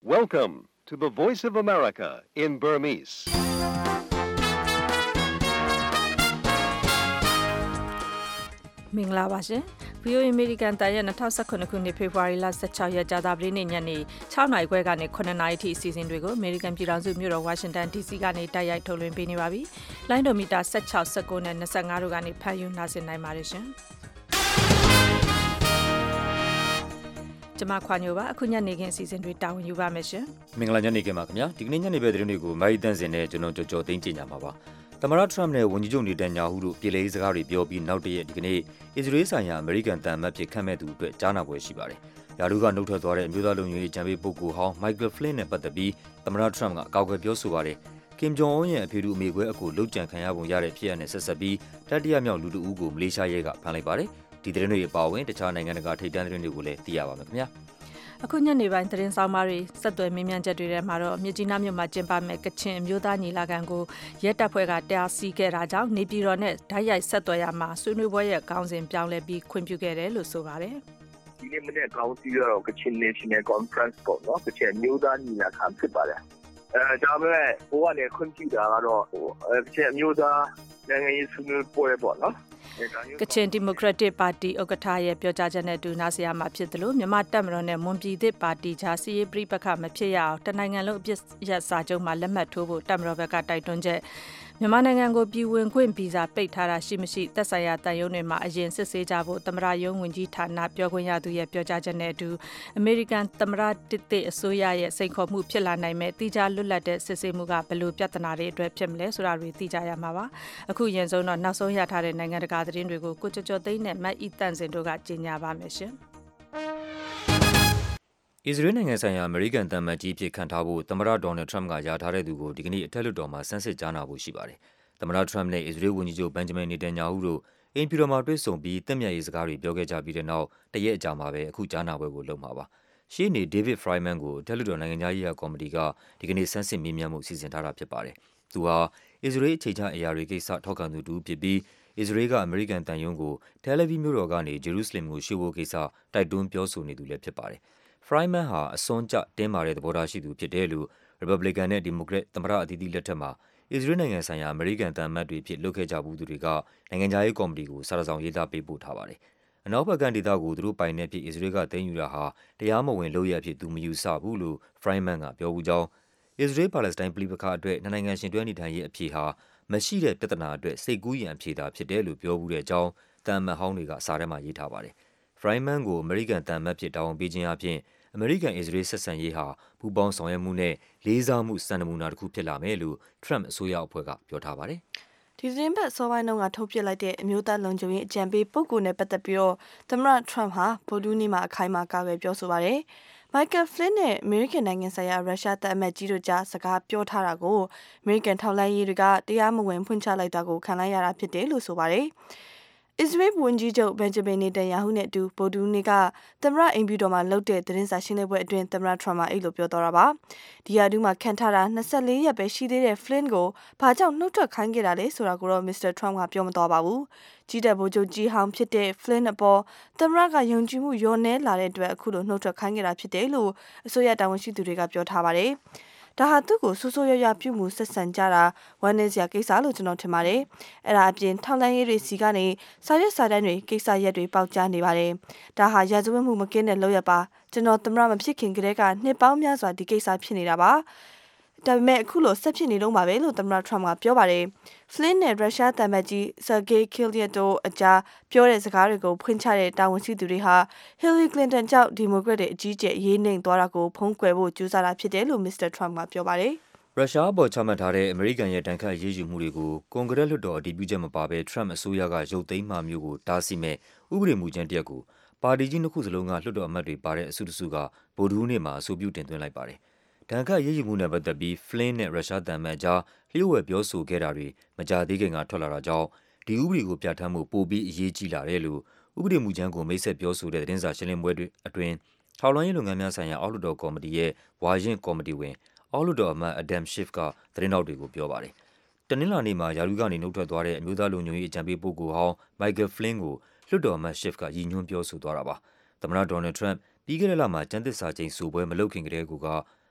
Welcome to the Voice of America in Burmese. ။မင်္ဂလာပါရှင်။ VOA American တန်ရဲ့2019ခုနှစ်ဖေဖော်ဝါရီလ16ရက်ကြာသပတေးနေ့ညနေ6နာရီခွဲကနေ9နာရီထိအစီအစဉ်တွေကို American ပြည်ထောင်စုမြို့တော် Washington DC ကနေတိုက်ရိုက်ထုတ်လွှင့်ပေးနေပါပြီ။လိုင်းဒိုမီတာ16 19နဲ့25တို့ကနေဖမ်းယူနားဆင်နိုင်ပါတယ်ရှင်။ကျမခွာညိုပါအခုညနေခင်းအစီအစဉ်တွေတာဝန်ယူပါမယ်ရှင်။မင်္ဂလာညနေခင်းပါခင်ဗျာ။ဒီကနေ့ညနေပဲသတင်းတွေကိုမိုင်းတန်းစင်နဲ့ကျွန်တော်ကြော်သိန်းကြညာမှာပါ။သမ္မတထရမ့်နဲ့ဝန်ကြီးချုပ်နေတန်ညာဟုတို့ပြည်လေးစကားတွေပြောပြီးနောက်တရက်ဒီကနေ့အစ္စရေးဆိုင်ရာအမေရိကန်တန်မတ်ဖြစ်ခန့်မဲ့သူအတွက်ကြားနာပွဲရှိပါတယ်။ယာဒူကနှုတ်ထွက်သွားတဲ့အမျိုးသားလုံခြုံရေးအကြံပေးပုဂ္ဂိုလ်ဟောင်းမိုက်ကယ်ဖလင်းနဲ့ပတ်သက်ပြီးသမ္မတထရမ့်ကအကောက်ကွယ်ပြောဆိုပါတယ်။ကင်ဂျုံအွန်းရဲ့အဖေတူအမေကွဲအကိုလုတ်ကြံခံရပုံရတဲ့ဖြစ်ရပ်နဲ့ဆက်ဆက်ပြီးတတိယမြောက်လူတဦးကိုမလေးရှားရဲကဖမ်းလိုက်ပါတယ်။ဒီသတင်းတွေအပါအဝင်တခြားနိုင်ငံတကာထိပ်တန်းသတင်းတွေကိုလည်းသိရပါမယ်ခင်ဗျာ။အခုညနေပိုင်းသတင်းဆောင်မတွေဆက်သွယ်မြင်းမြန်းချက်တွေထဲမှာတော့မြကြီးနားမြို့မှာကျင်းပမဲ့ကချင်အမျိုးသားညီလာခံကိုရဲတပ်ဖွဲ့ကတားဆီးခဲ့တာကြောင့်နေပြည်တော်နဲ့ဓာတ်ရိုက်ဆက်သွယ်ရမှာဆွေးနွေးပွဲရဲ့ခေါင်းစဉ်ပြောင်းလဲပြီးခွင့်ပြုခဲ့တယ်လို့ဆိုပါတယ်။ဒီနေ့မနေ့ခေါင်းစည်းတော့ကချင် National Conference ပေါ့နော်ကချင်အမျိုးသားညီလာခံဖြစ်ပါတယ်။ဒါပေမဲ့ဟိုကနေခွင့်ပြုတာကတော့ကချင်အမျိုးသားနိုင်ငံရေးဆွေးနွေးပွဲပေါ့နော်။ကချင်ဒီမိုကရက်တစ်ပါတီဥက္ကဋ္ဌရဲ့ပြောကြားချက်နဲ့တူနာဆရာမှာဖြစ်တယ်လို့မြန်မာတပ်မတော်နဲ့မွန်ပြည်သစ်ပါတီကြားစီရေးပြိပခမဖြစ်ရအောင်တနိုင်ငံလုံးအပြစ်ရစာချုပ်မှာလက်မှတ်ထိုးဖို့တပ်မတော်ဘက်ကတိုက်တွန်းချက်မြန်မာနိုင်ငံကိုပြည်ဝင်ခွင့်ဗီဇာပိတ်ထားတာရှိမရှိသက်ဆိုင်ရာတန်ယုံတွေမှာအရင်စစ်ဆေးကြဖို့သမ္မတရုံးဝန်ကြီးဌာနပြောခွင့်ရသူရဲ့ပြောကြားချက်နဲ့အတူအမေရိကန်သမ္မတတစ်အစိုးရရဲ့စိန်ခေါ်မှုဖြစ်လာနိုင်မဲ့တိကျလွတ်လပ်တဲ့စစ်ဆေးမှုကဘယ်လိုပြဿနာတွေအတွက်ဖြစ်မလဲဆိုတာတွေသိကြရမှာပါအခုရင်ဆုံးတော့နောက်ဆုံးရထားတဲ့နိုင်ငံတကာသတင်းတွေကိုကိုကျော်သိန်းနဲ့မတ်အီတန်စင်တို့ကကြေညာပါမယ်ရှင်အစ္စရေးနိုင်ငံဆိုင်ရာအမေရိကန်တန်မတ်ကြီးဖြစ်ခန့်ထားဖို့သမ္မတဒေါ်နယ်ထရမ့်ကယာထားတဲ့သူကိုဒီကနေ့အထက်လွှတ်တော်မှာဆန်းစစ်ကြားနာဖို့ရှိပါတယ်။သမ္မတထရမ့်နဲ့အစ္စရေးဝန်ကြီးချုပ်ဘန်ဂျမင်နေတန်ညာဟုတို့အိမ်ဖြူတော်မှာတွေ့ဆုံပြီးတက်မြတ်ရေးစကားတွေပြောခဲ့ကြပြီးတဲ့နောက်တရက်အကြာမှာပဲအခုကြားနာပွဲကိုလုပ်မှာပါ။ရှေ့နေဒေးဗစ်ဖရိုင်မန်ကိုအထက်လွှတ်တော်နိုင်ငံသားရေးရာကော်မတီကဒီကနေ့ဆန်းစစ်မေးမြန်းမှုစီစဉ်ထားတာဖြစ်ပါတယ်။သူဟာအစ္စရေးအခြေချအရာတွေကိစ္စထောက်ခံသူတူဖြစ်ပြီးအစ္စရေးကအမေရိကန်တန်ယုံကိုတယ်လီဗီမြို့တော်ကနေဂျေရုဆလင်ကိုရွှေ့ဖို့ကိစ္စတိုက်တွန်းပြောဆိုနေသူလည်းဖြစ်ပါတယ်။ ဖရိုင်မန်ဟာအစွန်းကျတင်းမာတဲ့သဘောထားရှိသူဖြစ်တယ်လို့ရီပတ်ဘလီကန်နဲ့ဒီမိုကရက်သမ္မတအသီးသီးလက်ထက်မှာအစ္စရေးနိုင်ငံဆိုင်ရာအမေရိကန်တန်မတ်တွေဖြစ်လုပ်ခဲ့ကြဘူးသူတွေကနိုင်ငံခြားရေးကော်မတီကိုစာဆောင်ရေးသားပေးပို့ထားပါတယ်။အနောက်ဘက်ကန်ဒေသကိုသူတို့ပိုင်တဲ့ဖြစ်အစ္စရေးကသိမ်းယူတာဟာတရားမဝင်လုပ်ရဖြစ်သူမယူဆဘူးလို့ဖရိုင်မန်ကပြောဘူးကြောင်းအစ္စရေးပါလက်စတိုင်းပြည်ပခါအတွက်နိုင်ငံရှင်တွဲနေထိုင်ရေးအဖြေဟာမရှိတဲ့ပြဿနာအတွက်စိတ်ကူးရန်အဖြေသာဖြစ်တယ်လို့ပြောဘူးတဲ့အကြောင်းတန်မတ်ဟောင်းတွေကစာထဲမှာရေးထားပါတယ်။ဖရိုင်မန်ကိုအမေရိကန်တန်မတ်ဖြစ်တာဝန်ပေးခြင်းအပြင်အမေရိကန်အစ္စရေးဆက်ဆံရေးဟာပူးပေါင်းဆောင်ရွက်မှုနဲ့လေးစားမှုစံနမူနာတစ်ခုဖြစ်လာမယ်လို့ထရမ့်အစိုးရအဖွဲ့ကပြောထားပါတယ်။ဒီသတင်းပတ်စောပိုင်းတုန်းကထုတ်ပြလိုက်တဲ့အမျိုးသားလုံခြုံရေးအကြံပေးပုဂ္ဂိုလ်နဲ့ပတ်သက်ပြီးတော့သမ္မတထရမ့်ဟာဗုဒ္ဓနေ့မှာအခိုင်အမာကာကွယ်ပြောဆိုပါတယ်။မိုက်ကယ်ဖလင်းနဲ့အမေရိကန်နိုင်ငံဆိုင်ရာရုရှားတပ်အမတ်ကြီးတို့ကြားစကားပြောထားတာကိုအမေရိကန်ထောက်လှမ်းရေးတွေကတရားမဝင်ဖွင့်ချလိုက်တာကိုခံလိုက်ရတာဖြစ်တယ်လို့ဆိုပါတယ်။အစ္စရေးဝန်ကြီးချုပ်ဘန်ဂျမင်နေတန်ယာဟုနဲ့အတူဗုဒ္ဓနေ့ကသမ္မတအိမ်ဖြူတော်မှာလုပ်တဲ့သတင်းစာရှင်းလင်းပွဲအတွင်းသမ္မတထရမ့်ကအဲ့လိုပြောသွားတာပါ။ဒီရာထူးမှာခံထားတာ24ရက်ပဲရှိသေးတဲ့ဖလင်းကိုဘာကြောင့်နှုတ်ထွက်ခိုင်းခဲ့တာလဲဆိုတာကိုတော့မစ္စတာထရမ့်ကပြောမသွားပါဘူး။ကြီးတဲ့ဗိုလ်ချုပ်ကြီးဟောင်းဖြစ်တဲ့ဖလင်းအပေါ်သမ္မတကယုံကြည်မှုလျော့နည်းလာတဲ့အတွက်အခုလိုနှုတ်ထွက်ခိုင်းခဲ့တာဖြစ်တယ်လို့အစိုးရတာဝန်ရှိသူတွေကပြောထားပါတယ်။ဒါဟာသူ့ကိုဆိုးဆိုးရွားရွားပြုမှုဆက်ဆံကြတာဝမ်းနည်းစရာကိစ္စလို့ကျွန်တော်ထင်ပါတယ်။အဲ့ဒါအပြင်ထောက်လှမ်းရေးတွေစီကနေစာရွက်စာတမ်းတွေကိစ္စရက်တွေပေါက်ကြားနေပါတယ်။ဒါဟာရာဇဝတ်မှုမကင်းတဲ့လုပ်ရပါကျွန်တော်သမ္မတမဖြစ်ခင်ကတည်းကနှစ်ပေါင်းများစွာဒီကိစ္စဖြစ်နေတာပါ။ဒါပေမဲ့အခုလိုဆက်ဖြစ်နေတော့မှာပဲလို့သမ္မတထရမ့်ကပြောပါတယ်။ဖလင်းနဲ့ရုရှားတမန်ကြီးဆာဂေးကီလျက်တို့အကြားပြောတဲ့စကားတွေကိုဖွင့်ချတဲ့တာဝန်ရှိသူတွေဟာဟီလရီကလင်တန်ကြောင့်ဒီမိုကရက်တွေအကြီးကျယ်ရေးနှိမ်သွားတာကိုဖုံးကွယ်ဖို့ကြိုးစားတာဖြစ်တယ်လို့မစ္စတာထရမ့်ကပြောပါတယ်။ရုရှားအပေါ်ချမှတ်ထားတဲ့အမေရိကန်ရဲ့တန်ခတ်အရေးယူမှုတွေကိုကွန်ဂရက်လွှတ်တော်အတည်ပြုချက်မပါဘဲထရမ့်အစိုးရကရုပ်သိမ်းမှမျိုးကိုတားဆီးမဲ့ဥပဒေမူကြမ်းတစ်ရပ်ကိုပါတီကြီးနှစ်ခုစလုံးကလွှတ်တော်အမတ်တွေပါတဲ့အစုတစုကဗုဒ္ဓဟူးနေ့မှာအဆိုပြုတင်သွင်းလိုက်ပါတယ်။တန်ခတ်ရေးယူမှုနဲ့ပတ်သက်ပြီးဖလင်းနဲ့ရုရှားတန်မတ်ကြားလျှို့ဝှက်ပြောဆိုခဲ့တာတွေမကြာသေးခင်ကထွက်လာတာကြောင့်ဒီဥပဒေကိုပြဋ္ဌာန်းမှုပိုပြီးအရေးကြီးလာတယ်လို့ဥပဒေမူကြမ်းကိုမိတ်ဆက်ပြောဆိုတဲ့သတင်းစာရှင်းလင်းပွဲတွေအတွင်းထောက်လှမ်းရေးလုပ်ငန်းများဆိုင်ရာအောက်လွှတ်တော်ကော်မတီရဲ့ဝါရင့်ကော်မတီဝင်အောက်လွှတ်တော်အမတ်အဒမ်ရှစ်ကသတင်းတောက်တွေကိုပြောပါတယ်။တနင်္လာနေ့မှာယာရုကနေနှုတ်ထွက်သွားတဲ့အမျိုးသားလုံခြုံရေးအကြံပေးပုဂ္ဂိုလ်ဟောင်းမိုက်ကယ်ဖလင်းကိုလွှတ်တော်အမတ်ရှစ်ကရည်ညွှန်းပြောဆိုသွားတာပါ။သမ္မတဒေါ်နယ်ထရမ့်ပြီးခဲ့တဲ့လမှာကျန်းသစ္စာကျိန်ဆိုပွဲမလုပ်ခင်ကတည်းက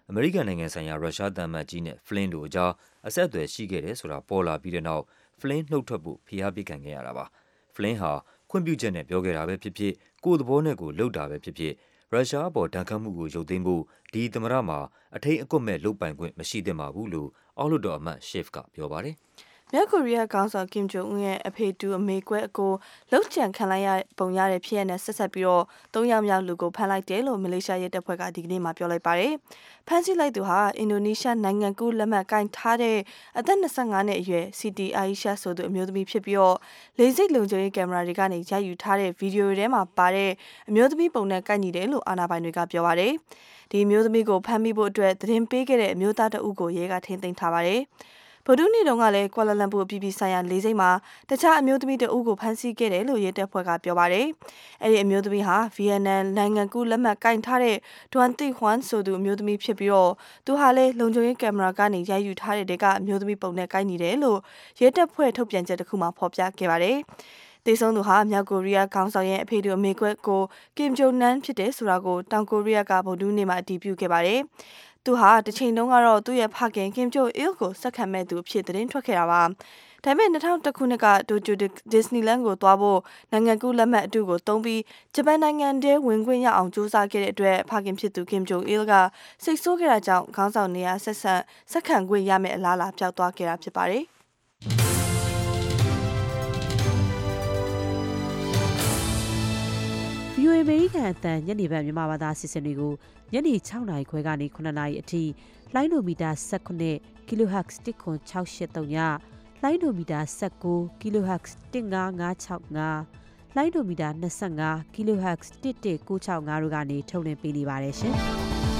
အမေရိကန်နိုင်ငံဆိုင်ရာရုရှားသံအမတ်ကြီးနဲ့ Flynn တို့အကြားအဆက်အသွယ်ရှိခဲ့တယ်ဆိုတာပေါ်လာပြီးတဲ့နောက် Flynn နှုတ်ထွက်ဖို့ဖိအားပေးခံခဲ့ရတာပါ။ Flynn ဟာခွင့်ပြုချက်နဲ့ပြောခဲ့တာပဲဖြစ်ဖြစ် ကိုယ့်သဘောနဲ့ကိုယ်လုပ်တာပဲဖြစ်ဖြစ် ရုရှားအပေါ်ဒဏ်ခတ်မှုကိုရုပ်သိမ်းဖို့ဒီသမ္မတမှာအထိန်အကွပ်မဲ့လုပ်ပိုင်ခွင့်မရှိသင့်ပါဘူးလို့အောက်လွှတ်တော်အမတ် Schiff ကပြောပါတယ်။မြောက်ကိုရီးယားခေါင်းဆောင်ကင်ဂျုံအွန်းရဲ့အဖေတူအမေကွဲအကိုလှုပ်ကြံခံလိုက်ရပုံရတဲ့ဖြစ်ရပ်နဲ့ဆက်ဆက်ပြီးတော့၃ယောက်မြောက်လူကိုဖမ်းလိုက်တယ်လို့မလေးရှားရဲတပ်ဖွဲ့ကဒီကနေ့မှပြောလိုက်ပါတယ်။ဖမ်းဆီးလိုက်သူဟာအင်ဒိုနီးရှားနိုင်ငံကူးလက်မှတ်ကိုင်ထားတဲ့အသက်25နှစ်အရွယ် Siti Aisyah ဆိုသူအမျိုးသမီးဖြစ်ပြီးတော့လေဆိပ်လုံခြုံရေးကင်မရာတွေကနေရိုက်ယူထားတဲ့ဗီဒီယိုထဲမှာပါတဲ့အမျိုးသမီးပုံနဲ့ကိုက်ညီတယ်လို့အာဏာပိုင်တွေကပြောပါတယ်။ဒီအမျိုးသမီးကိုဖမ်းမိဖို့အတွက်သတင်းပေးခဲ့တဲ့အမျိုးသားတဦးကိုရဲကထိန်းသိမ်းထားပါတယ်။ဗုဒ္ဓနေ့တုန်းကလည်းကွာလာလမ်ပူအပြည်ပြည်ဆိုင်ရာလေဆိပ်မှာတခြားအမျိုးသမီးတဦးကိုဖမ်းဆီးခဲ့တယ်လို့ရဲတပ်ဖွဲ့ကပြောပါတယ်။အဲဒီအမျိုးသမီးဟာဗီယက်နမ်နိုင်ငံကူးလက်မှတ်ကိုင်ထားတဲ့ဒွမ်တီဟွမ်ဆိုသူအမျိုးသမီးဖြစ်ပြီးတော့သူဟာလည်းလုံခြုံရေးကင်မရာကနေရိုက်ယူထားတဲ့ကအမျိုးသမီးပုံနဲ့ကိုက်ညီတယ်လို့ရဲတပ်ဖွဲ့ထုတ်ပြန်ချက်တစ်ခုမှာဖော်ပြခဲ့ပါတယ်။သေဆုံးသူဟာမြောက်ကိုရီးယားခေါင်းဆောင်ရဲ့အဖေတူအမေကွဲကိုကင်ဂျုံနန်ဖြစ်တယ်ဆိုတာကိုတောင်ကိုရီးယားကဗုဒ္ဓနေ့မှာအတည်ပြုခဲ့ပါတယ်။သူဟာတစ်ချိန်တုန်းကတော့သူ့ရဲ့ဖခင်ကင်ဂျုံအီလ်ကိုဆက်ခံမဲ့သူအဖြစ်သတင်းထွက်ခဲ့တာပါ။ဒါပေမဲ့2001ခုနှစ်ကဒိုဂျိုဒစ္စနီလန်ကိုသွားဖို့နိုင်ငံကူးလက်မှတ်အတုကိုတုံးပြီးဂျပန်နိုင်ငံထဲဝင်ခွင့်ရအောင်ကြိုးစားခဲ့တဲ့အတွက်ဖခင်ဖြစ်သူကင်ဂျုံအီလ်ကစိတ်ဆိုးခဲ့တာကြောင့်ခေါင်းဆောင်နေရာဆက်ခံခွင့်ရမယ့်အလားအလာပျောက်သွားခဲ့တာဖြစ်ပါတယ်။ VOA အမေရိကန်အသံညနေပိုင်းမြန်မာဘာသာအစီအစဉ်တွေကိုညနေ6နာရီခွဲကနေ9နာရီအထိလိုင်းဒိုမီတာ19 kHz 10683ညလိုင်းဒိုမီတာ19 kHz 15565လိုင်းဒိုမီတာ25 kHz 11965တို့ကနေထုတ်လွှင့်ပေးနေပါတယ်ရှင်။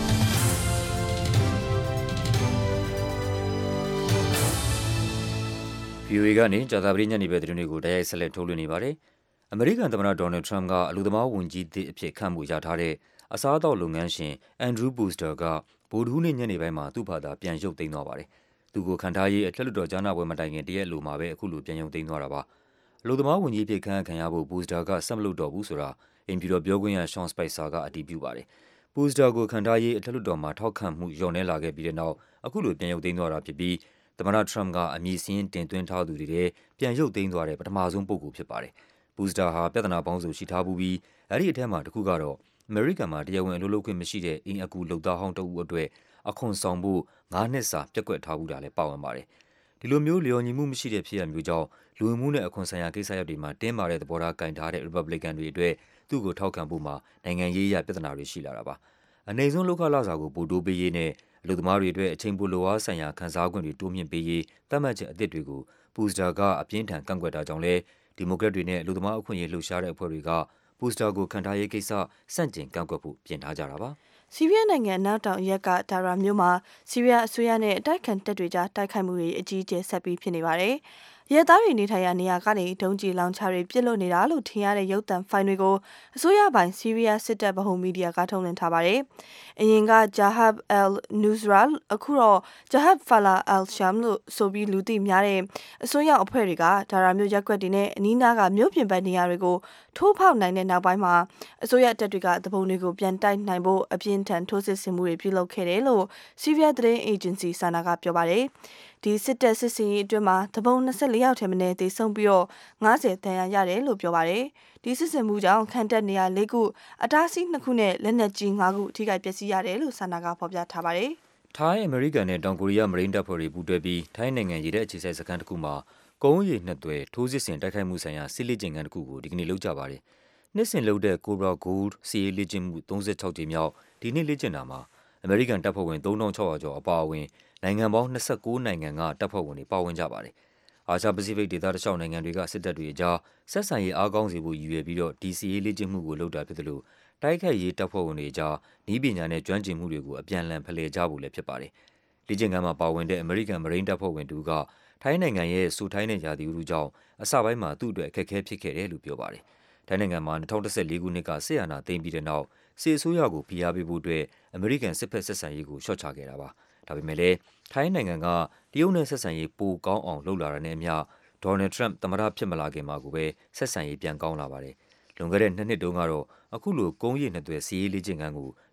VOA ကနေကြာသပတေးညနေပဲသတင်းတွေကိုတိုက်ရိုက်ဆက်လက်ထုတ်လွှင့်နေပါတယ်။အမေရိကန်သမ္မတဒေါ်နယ်ထရမ့်ကအလုပ်သမားဝန်ကြီးသစ်အဖြစ်ခန့်မှုရထားတဲ့အစားအသောက်လုပ်ငန်းရှင်အန်ဒရူးဘူစတာကဗုဒ္ဓဟူးနေ့ညနေပိုင်းမှာသူ့ဘာသာပြန်ရုပ်သိမ်းသွားပါတယ်။သူကိုခန့်ထားရေးအထက်လွှတ်တော်ကြားနာပွဲမတိုင်ခင်တရက်လိုမှာပဲအခုလိုပြန်ရုပ်သိမ်းသွားတာပါ။အလုပ်သမားဝန်ကြီးအဖြစ်ခန့်အပ်ခံရဖို့ဘူစတာကဆက်မလုပ်တော့ဘူးဆိုတာအိမ်ဖြူတော်ပြောခွင့်ရရှွန်စပိုက်ဆာကအတည်ပြုပါတယ်။ဘူစတာကိုခန့်ထားရေးအထက်လွှတ်တော်မှာထောက်ခံမှုလျော့နည်းလာခဲ့ပြီးတဲ့နောက်အခုလိုပြန်ရုပ်သိမ်းသွားတာဖြစ်ပြီးသမ္မတထရမ့်ကအမည်စာရင်းတင်သွင်းထားသူတွေထဲပြန်ရုပ်သိမ်းသွားတဲ့ပထမဆုံးပုဂ္ဂိုလ်ဖြစ်ပါတယ်။ဘူစတာဟာပြဿနာပေါင်းစုံရှိထားပြီးအဲဒီအထက်မှာတစ်ခုကတော့အမေရိကန်မှာတရားဝင်အလုပ်လုပ်ခွင့်မရှိတဲ့အိမ်အကူလုပ်သားဟောင်းတဦးအတွက်အခွန်ဆောင်ဖို့9နှစ်စာပြက်ကွက်ထားဘူးတာလည်းပါဝင်ပါတယ်။ဒီလိုမျိုးလျော်ညီမှုမရှိတဲ့ဖြစ်ရပ်မျိုးကြောင့်လူဝင်မှုနဲ့အခွန်ဆိုင်ရာကိစ္စရပ်တွေမှာတင်းမာတဲ့သဘောထားကင်ထားတဲ့ Republican တွေအတွက်သူ့ကိုထောက်ခံဖို့မှာနိုင်ငံရေးအရပြဿနာတွေရှိလာတာပါ။အနေဆုံးလုပ်ခလစာကိုပိုတိုးပေးရေးနဲ့အလုပ်သမားတွေအတွက်အချိန်ပိုလိုအားဆိုင်ရာခံစား권တွေတိုးမြင့်ပေးရေးသတ်မှတ်ချက်အသစ်တွေကိုဘူစတာကအပြင်းထန်ကန့်ကွက်တာကြောင့်လဲဒီမိုကရက်တွေနဲ့အလုပ်သမားအခွင့်အရေးလှုပ်ရှားတဲ့အဖွဲ့တွေကဘူစတာကိုခန့်ထားရေးကိစ္စစန့်ကျင်ကန့်ကွက်ဖို့ပြင်ထားကြတာပါ။ဆီးရီးယားနိုင်ငံအနောက်တောင်ရက်ကဒါရာမြို့မှာဆီးရီးယားအစိုးရနဲ့အတိုက်ခံတပ်တွေကြားတိုက်ခိုက်မှုတွေအကြီးအကျယ်ဆက်ပြီးဖြစ်နေပါတယ်။ရဲသားတွေနေထိုင်ရာနေရာကနေဒုံးကျည်လောင်ချတွေပစ်လွတ်နေတာလို့ထင်ရတဲ့ရုပ်သံဖိုင်တွေကိုအစိုးရပိုင်ဆီးရီးယားစစ်တပ်ဗဟိုမီဒီယာကထုတ်လွှင့်ထားပါတယ်။အရင်က Jahab al-Nusra အခုတော့ Jahab Falah al-Sham လို့ဆိုပြီးလူသိများတဲ့အစိုးရအဖွဲ့တွေကဒါရာမြို့ရက်ကွက်တွေနဲ့အနီးနားကမြို့ပြင်ပနေရာတွေကိုထိုးဖောက်နိုင်တဲ့နောက်ပိုင်းမှာအစိုးရတပ်တွေကတပုံတွေကိုပြန်တိုက်နိုင်ဖို့အပြင်းထန်ထိုးစစ်ဆင်မှုတွေပြုလုပ်ခဲ့တယ်လို့ဆီးရီးယားသတင်းအေဂျင်စီဆာနာကပြောပါတယ်။ဒီစစ်တပ်စစ်စင်ရေးအတွင်းမှာတပုံ24ယောက်ထက်မနည်းသေဆုံးပြီးတော့90တန်ရာရတယ်လို့ပြောပါတယ်။ဒီစစ်စင်မှုကြောင့်ခံတပ်နေရာ4ခုအတားအဆီး2ခုနဲ့လက်နက်ကြီး5ခုထိခိုက်ပျက်စီးရတယ်လို့ဆာနာကဖော်ပြထားပါတယ်။ထိုင်းအမေရိကန်နဲ့တောင်ကိုရီးယားမရိန်းတပ်ဖွဲ့တွေပူးတွဲပြီးထိုင်းနိုင်ငံရေတပ်အခြေစိုက်စခန်းတစ်ခုမှာကုန်းရေနှစ်သွယ်ထိုးစစ်ဆင်တိုက်ခိုက်မှုဆိုင်ရာစစ်လေ့ကျင့်ခန်းတစ်ခုကိုဒီကနေ့လုပ်ကြပါတယ်။နှစ်စဉ်လုပ်တဲ့ Cobra Gold စစ်ရေးလေ့ကျင့်မှု36ကြိမ်မြောက်ဒီနေ့လေ့ကျင့်တာမှာအမေရိကန်တပ်ဖွဲ့ဝင်3600ကျော်အပါအဝင်နိုင်ငံပေါင်း29နိုင်ငံကတပ်ဖွဲ့ဝင်တွေပါဝင်ကြပါတယ်။အာရှပစိဖိတ်ဒေသတခြားနိုင်ငံတွေကစစ်တပ်တွေအကြားဆက်ဆံရေးအားကောင်းစေဖို့ရည်ရွယ်ပြီးတော့ DCA လေ့ကျင့်မှုကိုလုပ်တာဖြစ်တယ်လို့တိုက်ခိုက်ရေးတပ်ဖွဲ့ဝင်တွေအကြားနည်းပညာနဲ့ကျွမ်းကျင်မှုတွေကိုအပြန်အလှန်ဖလှယ်ကြဖို့လည်းဖြစ်ပါတယ်။လေ့ကျင့်ခန်းမှာပါဝင်တဲ့အမေရိကန်မရိန်းတပ်ဖွဲ့ဝင်တူကထိုင်းနိုင်ငံရဲ့စူထိုင်းတဲ့ရာသီဥတုကြောင့်အစပိုင်းမှာသူ့အတွက်အခက်အခဲဖြစ်ခဲ့တယ်လို့ပြောပါတယ်။ထိုင်းနိုင်ငံမှာ2014ခုနှစ်ကစစ်အာဏာသိမ်းပြီးတဲ့နောက်စစ်အစိုးရကိုဖိအားပေးဖို့အတွက်အမေရိကန်စစ်ဖက်ဆက်ဆံရေးကိုလျှော့ချခဲ့တာပါ။ဒါပေမဲ့လည်းထိုင်းနိုင်ငံကတရုတ်နဲ့ဆက်ဆံရေးပိုကောင်းအောင်လုပ်လာတာနဲ့အမျှဒေါ်နယ်ထရမ့်သမ္မတဖြစ်မလာခင်မှာကိုပဲဆက်ဆံရေးပြန်ကောင်းလာပါတယ်။လွန်ခဲ့တဲ့2နှစ်တုန်းကတော့အခုလိုကုန်းရည်နှစ်သွယ်စီးရေးလေ့ကျင့်ခန်းကိုပြ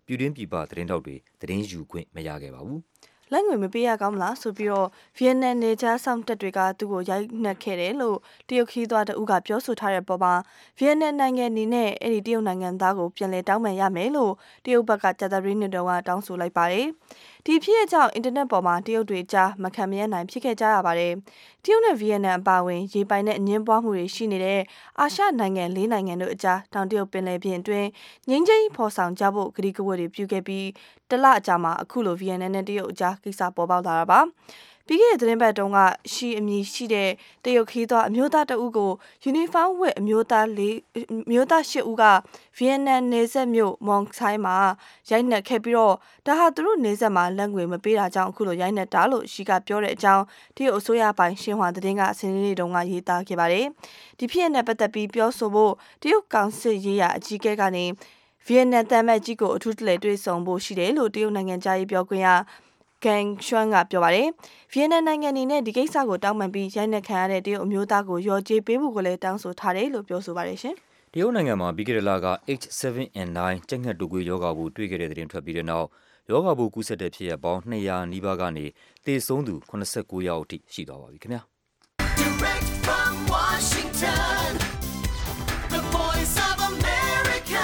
ပြည်တွင်းပြည်ပသတင်းတောက်တွေသတင်းယူခွင့်မရခဲ့ပါဘူး။လက်ငွေမပေးရကောင်းမလားဆိုပြီးတော့ဗီယက်နမ်နေကြားဆောင်တပ်တွေကသူ့ကိုရိုက်နှက်ခဲ့တယ်လို့တရုတ်ခီးသွားတဦးကပြောဆိုထားတဲ့ပေါ်မှာဗီယက်နမ်နိုင်ငံအနေနဲ့အဲ့ဒီတရုတ်နိုင်ငံသားကိုပြန်လည်တောင်းပန်ရမယ်လို့တရုတ်ဘက်ကကြာသပတေးနေ့တုန်းကတောင်းဆိုလိုက်ပါတယ်။ဒီဖြစ်ရကြောင့်အင်တာနက်ပေါ်မှာတရုတ်တွေကြားမခံမရနိုင်ဖြစ်ခဲ့ကြရပါတယ်။တရုတ်နဲ့ဗီယက်နမ်အပါအဝင်ရေပိုင်နဲ့အငင်းပွားမှုတွေရှိနေတဲ့အာရှနိုင်ငံ၄နိုင်ငံတို့အကြားတောင်တရုတ်ပင်လယ်ပြင်အတွင်းငြိမ်းချမ်းရေးဖော်ဆောင်ကြဖို့ကတိကဝတ်တွေပြုခဲ့ပြီးတလအကြာမှာအခုလိုဗီယက်နမ်နဲ့တရုတ်အကြားကိစ္စပေါ်ပေါက်လာတာပါပြီးခဲ့တဲ့သတင်းပတ်တုန်းကရှီအမည်ရှိတဲ့တရုတ်ခီးသွားအမျိုးသားတဦးကိုယူနီဖောင်းဝတ်အမျိုးသား၈ဦးကဗီယက်နမ်နယ်စပ်မြို့မောင်ဆိုင်မှာရိုက်နှက်ခဲ့ပြီးတော့ဒါဟာသူတို့နယ်စပ်မှာလက်ငွေမပေးတာကြောင့်အခုလိုရိုက်နှက်တာလို့ရှီကပြောတဲ့အကြောင်းတရုတ်အစိုးရပိုင်ရှင်ဟွာသတင်းကစနေနေ့တုန်းကရေးသားခဲ့ပါတယ်ဒီဖြစ်ရပ်နဲ့ပတ်သက်ပြီးပြောဆိုဖို့တရုတ်ကောင်စစ်ရေးရာအကြီးအကဲကနေဗီယက်နမ်တမ်မတ်ကြီးကိုအထူးတလဲတွေ့ဆုံဖို့ရှိတယ်လို့တရုတ်နိုင်ငံသားရေးပြောခွင့်ရကန်ရှွမ်ကပြောပါတယ်ဗီယက်နမ်နိုင်ငံအနေနဲ့ဒီကိစ္စကိုတောင်းပန်ပြီးရိုက်နှက်ခံရတဲ့တရုတ်အမျိုးသားကိုရော်ကြေးပေးဖို့ကိုလည်းတောင်းဆိုထားတယ်လို့ပြောဆိုပါတယ်ရှင်တရုတ်နိုင်ငံမှာပြီးခဲ့တဲ့လက H7N9 ကြက်ငှက်တုပ်ကွေးရောဂါပိုးတွေ့ခဲ့တဲ့သတင်းထွက်ပြီးတဲ့နောက်ရောဂါပိုးကူးစက်တဲ့ဖြစ်ရပ်ပေါင်း200နီးပါးကနေသေဆုံးသူ89ယောက်အထိရှိသွားပါပြီခင်ဗျာ Direct from Washington The Voice of America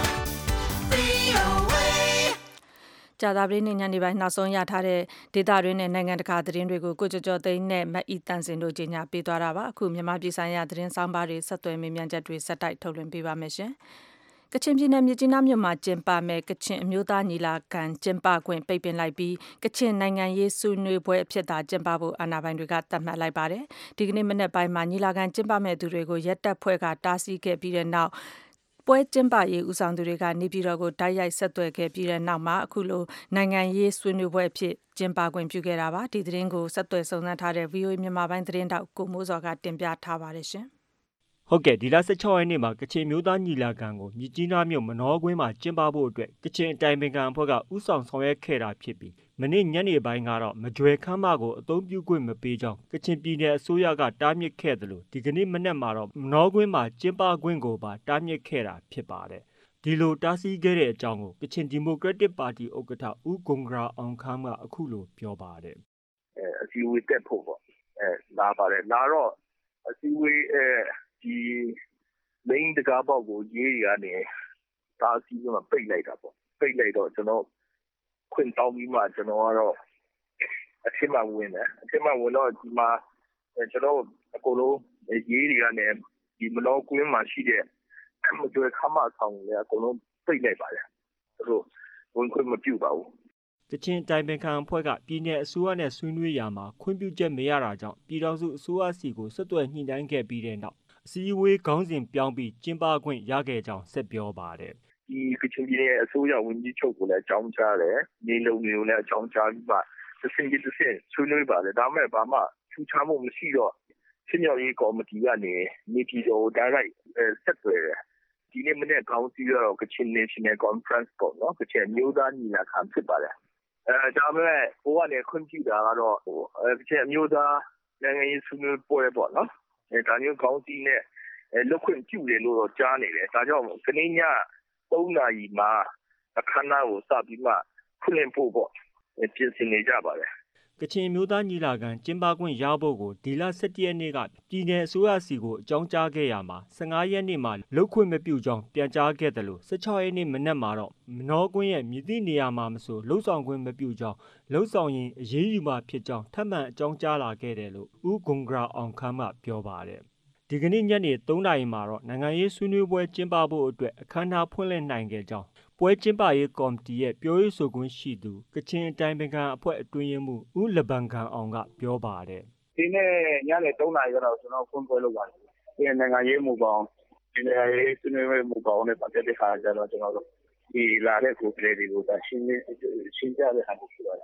VOA ကြာသပတေးနေ့ညနေပိုင်းနောက်ဆုံးရထားတဲ့ဒေသတွင်းနဲ့နိုင်ငံတကာသတင်းတွေကိုကိုကျော်ကျော်သိန်းနဲ့မအီတန်စင်တို့ကြီးညာပေးသွားတာပါအခုမြန်မာပြည်ဆိုင်ရာသတင်းဆောင်ပါတွေဆက်သွယ်မေးမြန်းချက်တွေဆက်တိုက်ထုတ်လွှင့်ပေးပါမယ်ရှင်ကချင်ပြည်နယ်မြစ်ကြီးနားမြို့မှာကျင်းပမဲ့ကချင်အမျိုးသားညီလာခံကျင်းပခွင့်ပိတ်ပင်လိုက်ပြီးကချင်နိုင်ငံရေးဆွေးနွေးပွဲအဖြစ်သာကျင်းပဖို့အာဏာပိုင်တွေကသတ်မှတ်လိုက်ပါတယ်ဒီကနေ့မနေ့ပိုင်းမှာညီလာခံကျင်းပမဲ့သူတွေကိုရက်တပ်ဖွဲ့ကတားဆီးခဲ့ပြီးတဲ့နောက်ပွဲကျင်းပရေးဦးဆောင်သူတွေကနေပြည်တော်ကိုတိုက်ရိုက်ဆက်သွယ်ခဲ့ပြီးတဲ့နောက်မှာအခုလိုနိုင်ငံရေးဆွေးနွေးပွဲအဖြစ်ကျင်းပခွင့်ပြုခဲ့တာပါဒီသတင်းကိုဆက်သွယ်စုံစမ်းထားတဲ့ VOA မြန်မာပိုင်းသတင်းတောက်ကိုမိုးစောကတင်ပြထားပါတယ်ရှင်ဟုတ်ကဲ့ဒီလ16ရက်နေ့မှာကချင်မျိုးသားညီလာခံကိုမြစ်ကြီးနားမြို့မနောကွင်းမှာကျင်းပဖို့အတွက်ကချင်အတိုင်ပင်ခံအဖွဲ့ကဥဆောင်ဆောင်ရွက်ခဲ့တာဖြစ်ပြီးမနေ့ညနေပိုင်းကတော့မကြွယ်ခမ်းမကိုအသုံးပြုခွင့်မပေးကြောင်းကချင်ပြည်နယ်အစိုးရကတားမြစ်ခဲ့တယ်လို့ဒီကနေ့မနေ့မှာတော့မနောကွင်းမှာကျင်းပခွင့်ကိုပါတားမြစ်ခဲ့တာဖြစ်ပါတယ်ဒီလိုတားဆီးခဲ့တဲ့အကြောင်းကိုကချင်ဒီမိုကရက်တစ်ပါတီဥက္ကဋ္ဌဦးဂွန်ဂရာအောင်ခမ်းကအခုလိုပြောပါတယ်အစည်းအဝေးတက်ဖို့ပေါ့လာပါတယ်လာတော့အစည်းအဝေးဒီ main တကားပေါက်ကိုရေးရကနေတားဆီးပြီးမှပိတ်လိုက်တာပေါ့ပိတ်လိုက်တော့ကျွန်တော်ခွင့်တောင်းပြီးမှကျွန်တော်ကတော့အထက်မှဝင်တယ်အထက်မှဝင်တော့ဒီမှာကျွန်တော်အကုန်လုံးရေးတွေကနေဒီမနောကွင်းမှာရှိတဲ့မကြွယ်ခမ်းမဆောင်တွေအကုန်လုံးပိတ်လိုက်ပါတယ်သူတို့ဝင်ခွင့်မပြုပါဘူးကချင်တိုင်ပင်ခံအဖွဲ့ကပြည်내အစိုးရနဲ့ဆွေးနွေးရာမှာခွင့်ပြုချက်မရတာကြောင့်ပြည်ထောင်စုအစိုးရစီကိုဆက်သွယ်ညှိနှိုင်းခဲ့ပြီးတဲ့နောက်အစည်းအဝေးခေါင်းစဉ်ပြောင်းပြီးကျင်းပခွင့်ရခဲ့ကြောင်းဆက်ပြောပါတယ်ဒီကချင်ပြည်နယ်အစိုးရဝန်ကြီးချုပ်ကိုလည်းအကြောင်းကြားတယ်နေလုံမျိုးလည်းအကြောင်းကြားပြီးမှတစ်ဆင့်ပြီးတစ်ဆင့်ဆွေးနွေးပါတယ်ဒါမဲ့ဘာမှထူးခြားမှုမရှိတော့ချင်းမြောက်ရေးကော်မတီကနေနေပြည်တော်ကိုတိုက်ရိုက်ဆက်သွယ်တယ်ဒီနေ့မနေ့ကောင်းစီတော့ကချင် National Conference ပေါ့နော်ကချင်မျိုးသားညီလာခံဖြစ်ပါတယ်ဒါမဲ့ဟိုကနေခွင့်ပြုတာကတော့ကချင်မျိုးသားနိုင်ငံရေးဆွေးနွေးပွဲပေါ့နော်ဒါမျိုးကောင်းစီနဲ့လွတ်ခွင့်ပြုတယ်လို့တော့ကြားနေတယ်ဒါကြောင့်ကနေ့ည3နာရီမှာအခမ်းအနားကိုစပြီးမှဖွင့်ဖို့ပေါ့ပြင်ဆင်နေကြပါတယ်ကချင်မျိုးသားညီလာခံကျင်းပခွင့်ရဖို့ကိုဒီလ17ရက်နေ့ကပြည်내အစိုးရစီကိုအကြောင်းကြားခဲ့ရမှာ15ရက်နေ့မှာလုတ်ခွင့်မပြုကြောင်းပြန်ကြားခဲ့တယ်လို့16ရက်နေ့မနက်မှာတော့မနောကွင်းရဲ့မြစ်သည့်နေရာမှာမဆိုလှုပ်ဆောင်ခွင့်မပြုကြောင်းလှုပ်ဆောင်ရင်အရေးယူမှာဖြစ်ကြောင်းထပ်မံအကြောင်းကြားလာခဲ့တယ်လို့ဦးဂွန်ဂရာအောင်ခမ်းကပြောပါတယ်ဒီကနေ့ညနေ3နာရီမှာတော့နိုင်ငံရေးဆွေးနွေးပွဲကျင်းပဖို့အတွက်အခမ်းအနားဖွင့်လှစ်နိုင်ခဲ့ကြောင်းပွဲကျင်းပရေးကော်မတီရဲ့ပြောရေးဆိုခွင့်ရှိသူကချင်အတိုင်ပင်ခံအဖွဲ့အတွင်းရေးမှူးဦးလဘန်ကန်အောင်ကပြောပါတယ်ဒီနေ့ညနေ3နာရီကတော့ကျွန်တော်ဖွင့်ပွဲလုပ်ပါတယ်ဒီနိုင်ငံရေးမူပေါင်းဒီနိုင်ငံရေးဆွေးနွေးပွဲမူပေါင်းနဲ့ပတ်သက်တဲ့ခါကျတော့ကျွန်တော်တို့ဒီလာတဲ့ကိုယ်ကလေးတွေကိုရှင်းပြတဲ့ဟာရှိပါတယ်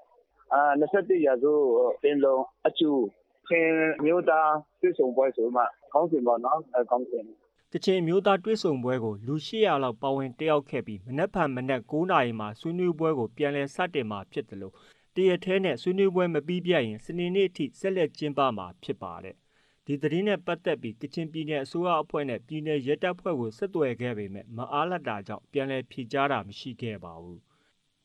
21ရာစုပင်လုံးအကျူချင်းမျိုးသားပြည်စုံပွဲဆိုမှခေါင်းစဉ်ပါနော်ခေါင်းစဉ်ကချင်မျိုးသားတွေ့ဆုံပွဲကိုလူ800လောက်ပါဝင်တက်ရောက်ခဲ့ပြီးမနက်ဖြန်မနက်9နာရီမှာဆွေးနွေးပွဲကိုပြန်လည်စတင်မှာဖြစ်တယ်လို့တရက်ထဲနဲ့ဆွေးနွေးပွဲမပြီးပြတ်ရင်စနေနေ့အထိဆက်လက်ကျင်းပမှာဖြစ်ပါတယ်ဒီသတင်းနဲ့ပတ်သက်ပြီးကချင်ပြည်내အစိုးရအဖွဲ့နဲ့ပြည်내ရဲတပ်ဖွဲ့ကိုဆက်သွယ်ခဲ့ပေမဲ့မအားလပ်တာကြောင့်ပြန်လည်ဖြေကြားတာမရှိခဲ့ပါဘူး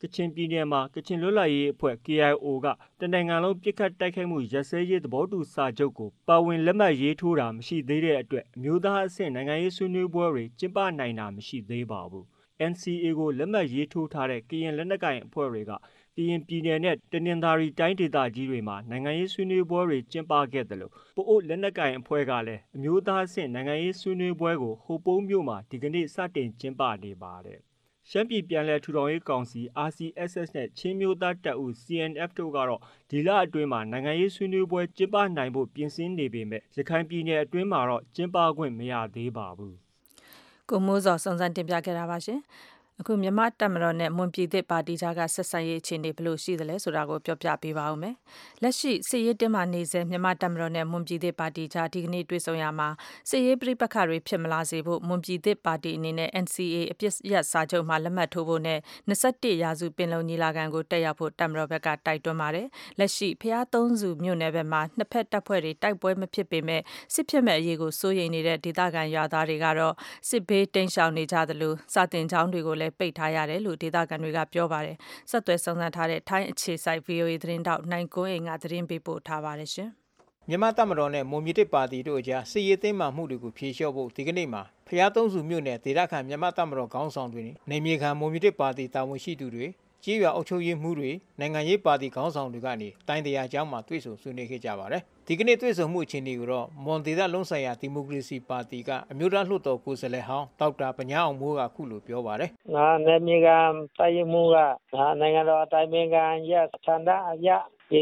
ကချင်ပြည်နယ်မှာကချင်လွတ်လပ်ရေးအဖွဲ့ KIO ကတနိုင်ငံလုံးပြစ်ခတ်တိုက်ခိုက်မှုရပ်စဲရေးသဘောတူစာချုပ်ကိုပါဝင်လက်မှတ်ရေးထိုးတာမရှိသေးတဲ့အတွက်အမျိုးသားအဆင့်နိုင်ငံရေးဆွေးနွေးပွဲတွေကျင်းပနိုင်တာမရှိသေးပါဘူး။ NCA ကိုလက်မှတ်ရေးထိုးထားတဲ့ကရင်လက်နက်ကိုင်အဖွဲ့တွေကကရင်ပြည်နယ်နဲ့တနင်္သာရီတိုင်းဒေသကြီးတွေမှာနိုင်ငံရေးဆွေးနွေးပွဲတွေကျင်းပခဲ့တယ်လို့ပအို့လက်နက်ကိုင်အဖွဲ့ကလည်းအမျိုးသားအဆင့်နိုင်ငံရေးဆွေးနွေးပွဲကိုဟိုပုံးမြို့မှာဒီကနေ့စတင်ကျင်းပနေပါတယ်။ရှမ်းပြည်ပြန်လည်ထူထောင်ရေးကောင်စီ RCSS နဲ့ချင်းမျိုးသားတပ်ဦး CNF တို့ကတော့ဒီလအတွင်းမှာနိုင်ငံရေးဆွေးနွေးပွဲကျင်းပနိုင်ဖို့ပြင်ဆင်နေပေမဲ့ရခိုင်ပြည်နယ်အတွင်းမှာတော့ကျင်းပခွင့်မရသေးပါဘူး။ကိုမိုးစောစုံစမ်းတင်ပြခဲ့တာပါရှင်။အခုမြန်မာတပ်မတော်နဲ့မွန်ပြည်သစ်ပါတီကြားကဆက်ဆံရေးအခြေအနေဘယ်လိုရှိသလဲဆိုတာကိုပြောပြပေးပါဦးမယ်။လက်ရှိစစ်ရေးတင်းမာနေစေမြန်မာတပ်မတော်နဲ့မွန်ပြည်သစ်ပါတီကြားဒီကနေ့တွေ့ဆုံရမှာစစ်ရေးပြိပခါတွေဖြစ်မလာစေဖို့မွန်ပြည်သစ်ပါတီအနေနဲ့ NCA အပြစ်ရပ်စာချုပ်မှာလက်မှတ်ထိုးဖို့နဲ့21ရာစုပင်လုံညီလာခံကိုတက်ရောက်ဖို့တပ်မတော်ဘက်ကတိုက်တွန်းပါတယ်။လက်ရှိဖျားသုံးစုမြို့နယ်ဘက်မှာနှစ်ဖက်တပ်ဖွဲ့တွေတိုက်ပွဲမဖြစ်ပေမဲ့စစ်ဖြစ်မဲ့အရေးကိုစိုးရိမ်နေတဲ့ဒေသခံရွာသားတွေကတော့စစ်ဘေးတိမ်းရှောင်နေကြသလိုစာတင်ကျောင်းတွေကိုလည်းပိတ်ထားရတယ်လို့ဒေသခံတွေကပြောပါတယ်။ဆက်သွယ်ဆောင်စမ်းထားတဲ့ထိုင်းအခြေစိုက် VOA သတင်းတောက်နိုင်ကွန်းအိမ်ကသတင်းပေးပို့ထားပါတယ်ရှင်။မြန်မာတပ်မတော်နဲ့မွန်ပြည်သစ်ပါတီတို့အကြားစစ်ရေးသိမ်းမှမှုတွေကိုဖြေလျှော့ဖို့ဒီကနေ့မှာဖျားသုံးစုမြို့နယ်ဒေသခံမြန်မာတပ်မတော်ခေါင်းဆောင်တွေနေမြေခံမွန်ပြည်သစ်ပါတီတာဝန်ရှိသူတွေကြေးရွာအုပ်ချုပ်ရေးမှူးတွေနိုင်ငံရေးပါတီခေါင်းဆောင်တွေကနေတိုင်းတရားကျောင်းမှာတွေ့ဆုံဆွေးနွေးခဲ့ကြပါတယ်။ဒီကနေ့တွေ့ဆုံမှုအခြေအနေကိုတော့မွန်ဒေသလုံးဆိုင်ရာဒီမိုကရေစီပါတီကအမျိုးသားလွှတ်တော်ကိုယ်စားလှယ်ဟောင်းဒေါက်တာပညာအောင်မိုးကခုလိုပြောပါတယ်။နယ်မြေခံတိုင်းမှုကနိုင်ငံတော်အတိုင်ပင်ခံရဲ့ဆန္ဒအရ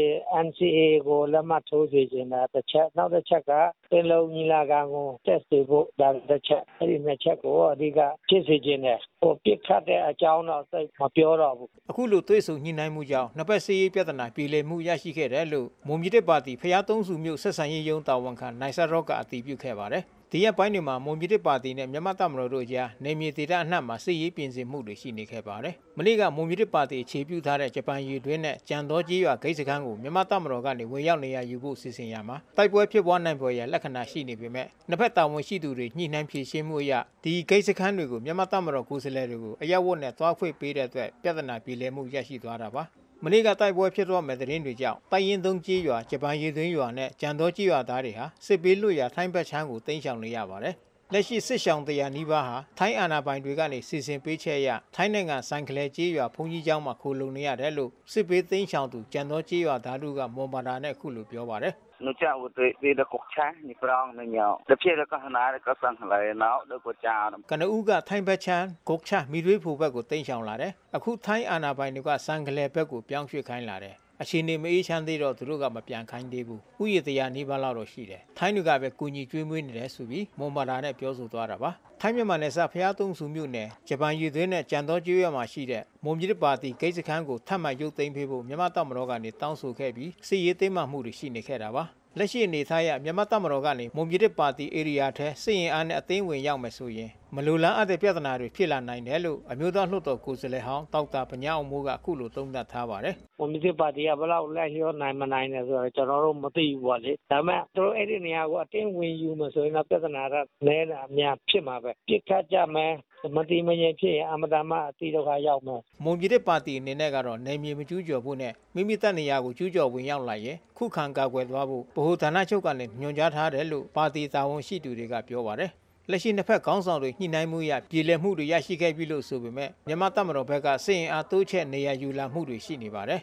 NCA ကိုလက်မှတ်ထိုးစေချင်တာတစ်ချက်နောက်တစ်ချက်ကပင်လုံညီလာခံကိုတက်စေဖို့ဒါတစ်ချက်အဲဒီနှစ်ချက်ကိုအဓိကဖြစ်စေချင်တယ်ပြစ်ခတ်တဲ့အကြောင်းတော့သိမပြောတော့ဘူးအခုလိုတွေ့ဆုံညှိနှိုင်းမှုကြောင့်နှစ်ဖက်စစ်ရေးပြဿနာပြေလည်မှုရရှိခဲ့တယ်လို့မွန်ပြည်သစ်ပါတီဖျားသုံးစုမြို့ဆက်ဆံရေးရုံးတာဝန်ခံနိုင်ဆတ်ရော့ကအတည်ပြုခဲ့ပါတယ်ဒီရက်ပိုင်းတွေမှာမွန်ပြည်သစ်ပါတီနဲ့မြန်မာတပ်မတော်တို့ကြားနေမြေဒေသအနှံ့မှာစစ်ရေးပြင်ဆင်မှုတွေရှိနေခဲ့ပါတယ်။မနေ့ကမွန်ပြည်သစ်ပါတီအခြေပြုထားတဲ့ဂျပန်ရေတွင်းနဲ့ကြံတော်ကြီးရွာဂိတ်စခန်းကိုမြန်မာတပ်မတော်ကနေဝင်ရောက်နေရယူဖို့စီစဉ်ရမှာတိုက်ပွဲဖြစ်ပွားနိုင်ပေါ်ရလက္ခဏာရှိနေပေမဲ့နှစ်ဖက်တာဝန်ရှိသူတွေညှိနှိုင်းဖြေရှင်းမှုအရဒီဂိတ်စခန်းတွေကိုမြန်မာတပ်မတော်ကိုယ်စားလှယ်တွေကိုအရက်ဝတ်နဲ့တွားခွင့်ပေးတဲ့အတွက်ပြဿနာပြေလည်မှုရရှိသွားတာပါ။မနေ့ကတိုက်ပွဲဖြစ်တော့မဲ့တဲ့ရင်တွေကြောင့်တိုင်းရင်သုံးကြီးရွာဂျပန်ရေသွင်းရွာနဲ့ကြံတော်ကြီးရွာသားတွေဟာစစ်ပေးလွတ်ရာထိုင်းဘက်ချမ်းကိုတိမ်းရှောင်နေရပါတယ်။လက်ရှိစစ်ရှောင်တရားနီးပါးဟာထိုင်းအာဏာပိုင်တွေကနေစီစဉ်ပေးချက်အရထိုင်းနိုင်ငံဆိုင်ကလေးကြီးရွာဘုံကြီးကျောင်းမှာခိုလုံနေရတယ်လို့စစ်ပေးသိမ်းရှောင်သူကြံတော်ကြီးရွာသားတို့ကမွန်ဘာသာနဲ့အခုလိုပြောပါတယ်။nu cha wo de de ko cha ni prang na nyao de phe de ka hana de ka sang la nao de ko cha ကနဦးကထိုင်းဘက်ချမ်းဂုတ်ချမိသွေးဖို့ဘက်ကိုတိမ်းရှောင်လာတယ်အခုထိုင်းအာဏာပိုင်တွေကစံကလေးဘက်ကိုပြောင်းရွှေ့ခိုင်းလာတယ်အခြေအနေမအေးချမ်းသေးတော့သူတို့ကမပြန်ခိုင်းသေးဘူးဥယျာတရားနီးပါးလောက်တော့ရှိတယ်ထိုင်းတွေကပဲကူညီကျွေးမွေးနေတယ်ဆိုပြီးမွန်ဘာသာနဲ့ပြောဆိုသွားတာပါထိုင်းမြန်မာနယ်စပ်ဖျားသုံးစုမြို့နယ်ဂျပန်ရေသွင်းနဲ့ကြံတော်ကျွေးရွာမှာရှိတဲ့မွန်ပြည်သစ်ပါတီဂိတ်စခန်းကိုထပ်မံရုပ်သိမ်းပေးဖို့မြန်မာတပ်မတော်ကနေတောင်းဆိုခဲ့ပြီးစစ်ရေးသိမ်းမှမှုတွေရှိနေခဲ့တာပါလက်ရှိအနေထားအရမြန်မာတပ်မတော်ကနေမွန်ပြည်သစ်ပါတီဧရိယာထဲစစ်ရင်အားနဲ့အသိမ်းဝင်ရောက်မယ်ဆိုရင်မလူလားအပ်တဲ့ပြဿနာတွေဖြစ်လာနိုင်တယ်လို့အမျိုးသားလွှတ်တော်ကိုယ်စားလှယ်ဟောင်းဒေါက်တာပညာအောင်မိုးကအခုလိုသုံးသပ်ထားပါတယ်။မွန်ပြည်သစ်ပါတီကဘယ်လောက်လက်လျောနိုင်မနိုင်လဲဆိုတော့ကျွန်တော်တို့မသိဘူးပေါ့လေ။ဒါပေမဲ့သူတို့အဲ့ဒီနေရာကိုအတင်းဝင်ယူမယ်ဆိုရင်တော့ပြဿနာကနဲတာအများဖြစ်မှာပဲ။ပြစ်ခတ်ကြမယ်မတိမငြိမ်ဖြစ်ရင်အမတမအတိဒုက္ခရောက်မယ်မွန်ပြည်သစ်ပါတီအနေနဲ့ကတော့နေမြေမကျူးကျော်ဖို့နဲ့မိမိတပ်နေရာကိုကျူးကျော်ဝင်ရောက်လာရင်ခုခံကာကွယ်သွားဖို့ဗဟိုဌာနချုပ်ကနေညွှန်ကြားထားတယ်လို့ပါတီတာဝန်ရှိသူတွေကပြောပါတယ်လက်ရှိနှစ်ဖက်ခေါင်းဆောင်တွေညှိနှိုင်းမှုရပြည်လည်မှုတွေရရှိခဲ့ပြီလို့ဆိုပေမဲ့မြန်မာတပ်မတော်ဘက်ကစစ်ရင်အားတိုးချက်နေရာယူလာမှုတွေရှိနေပါတယ်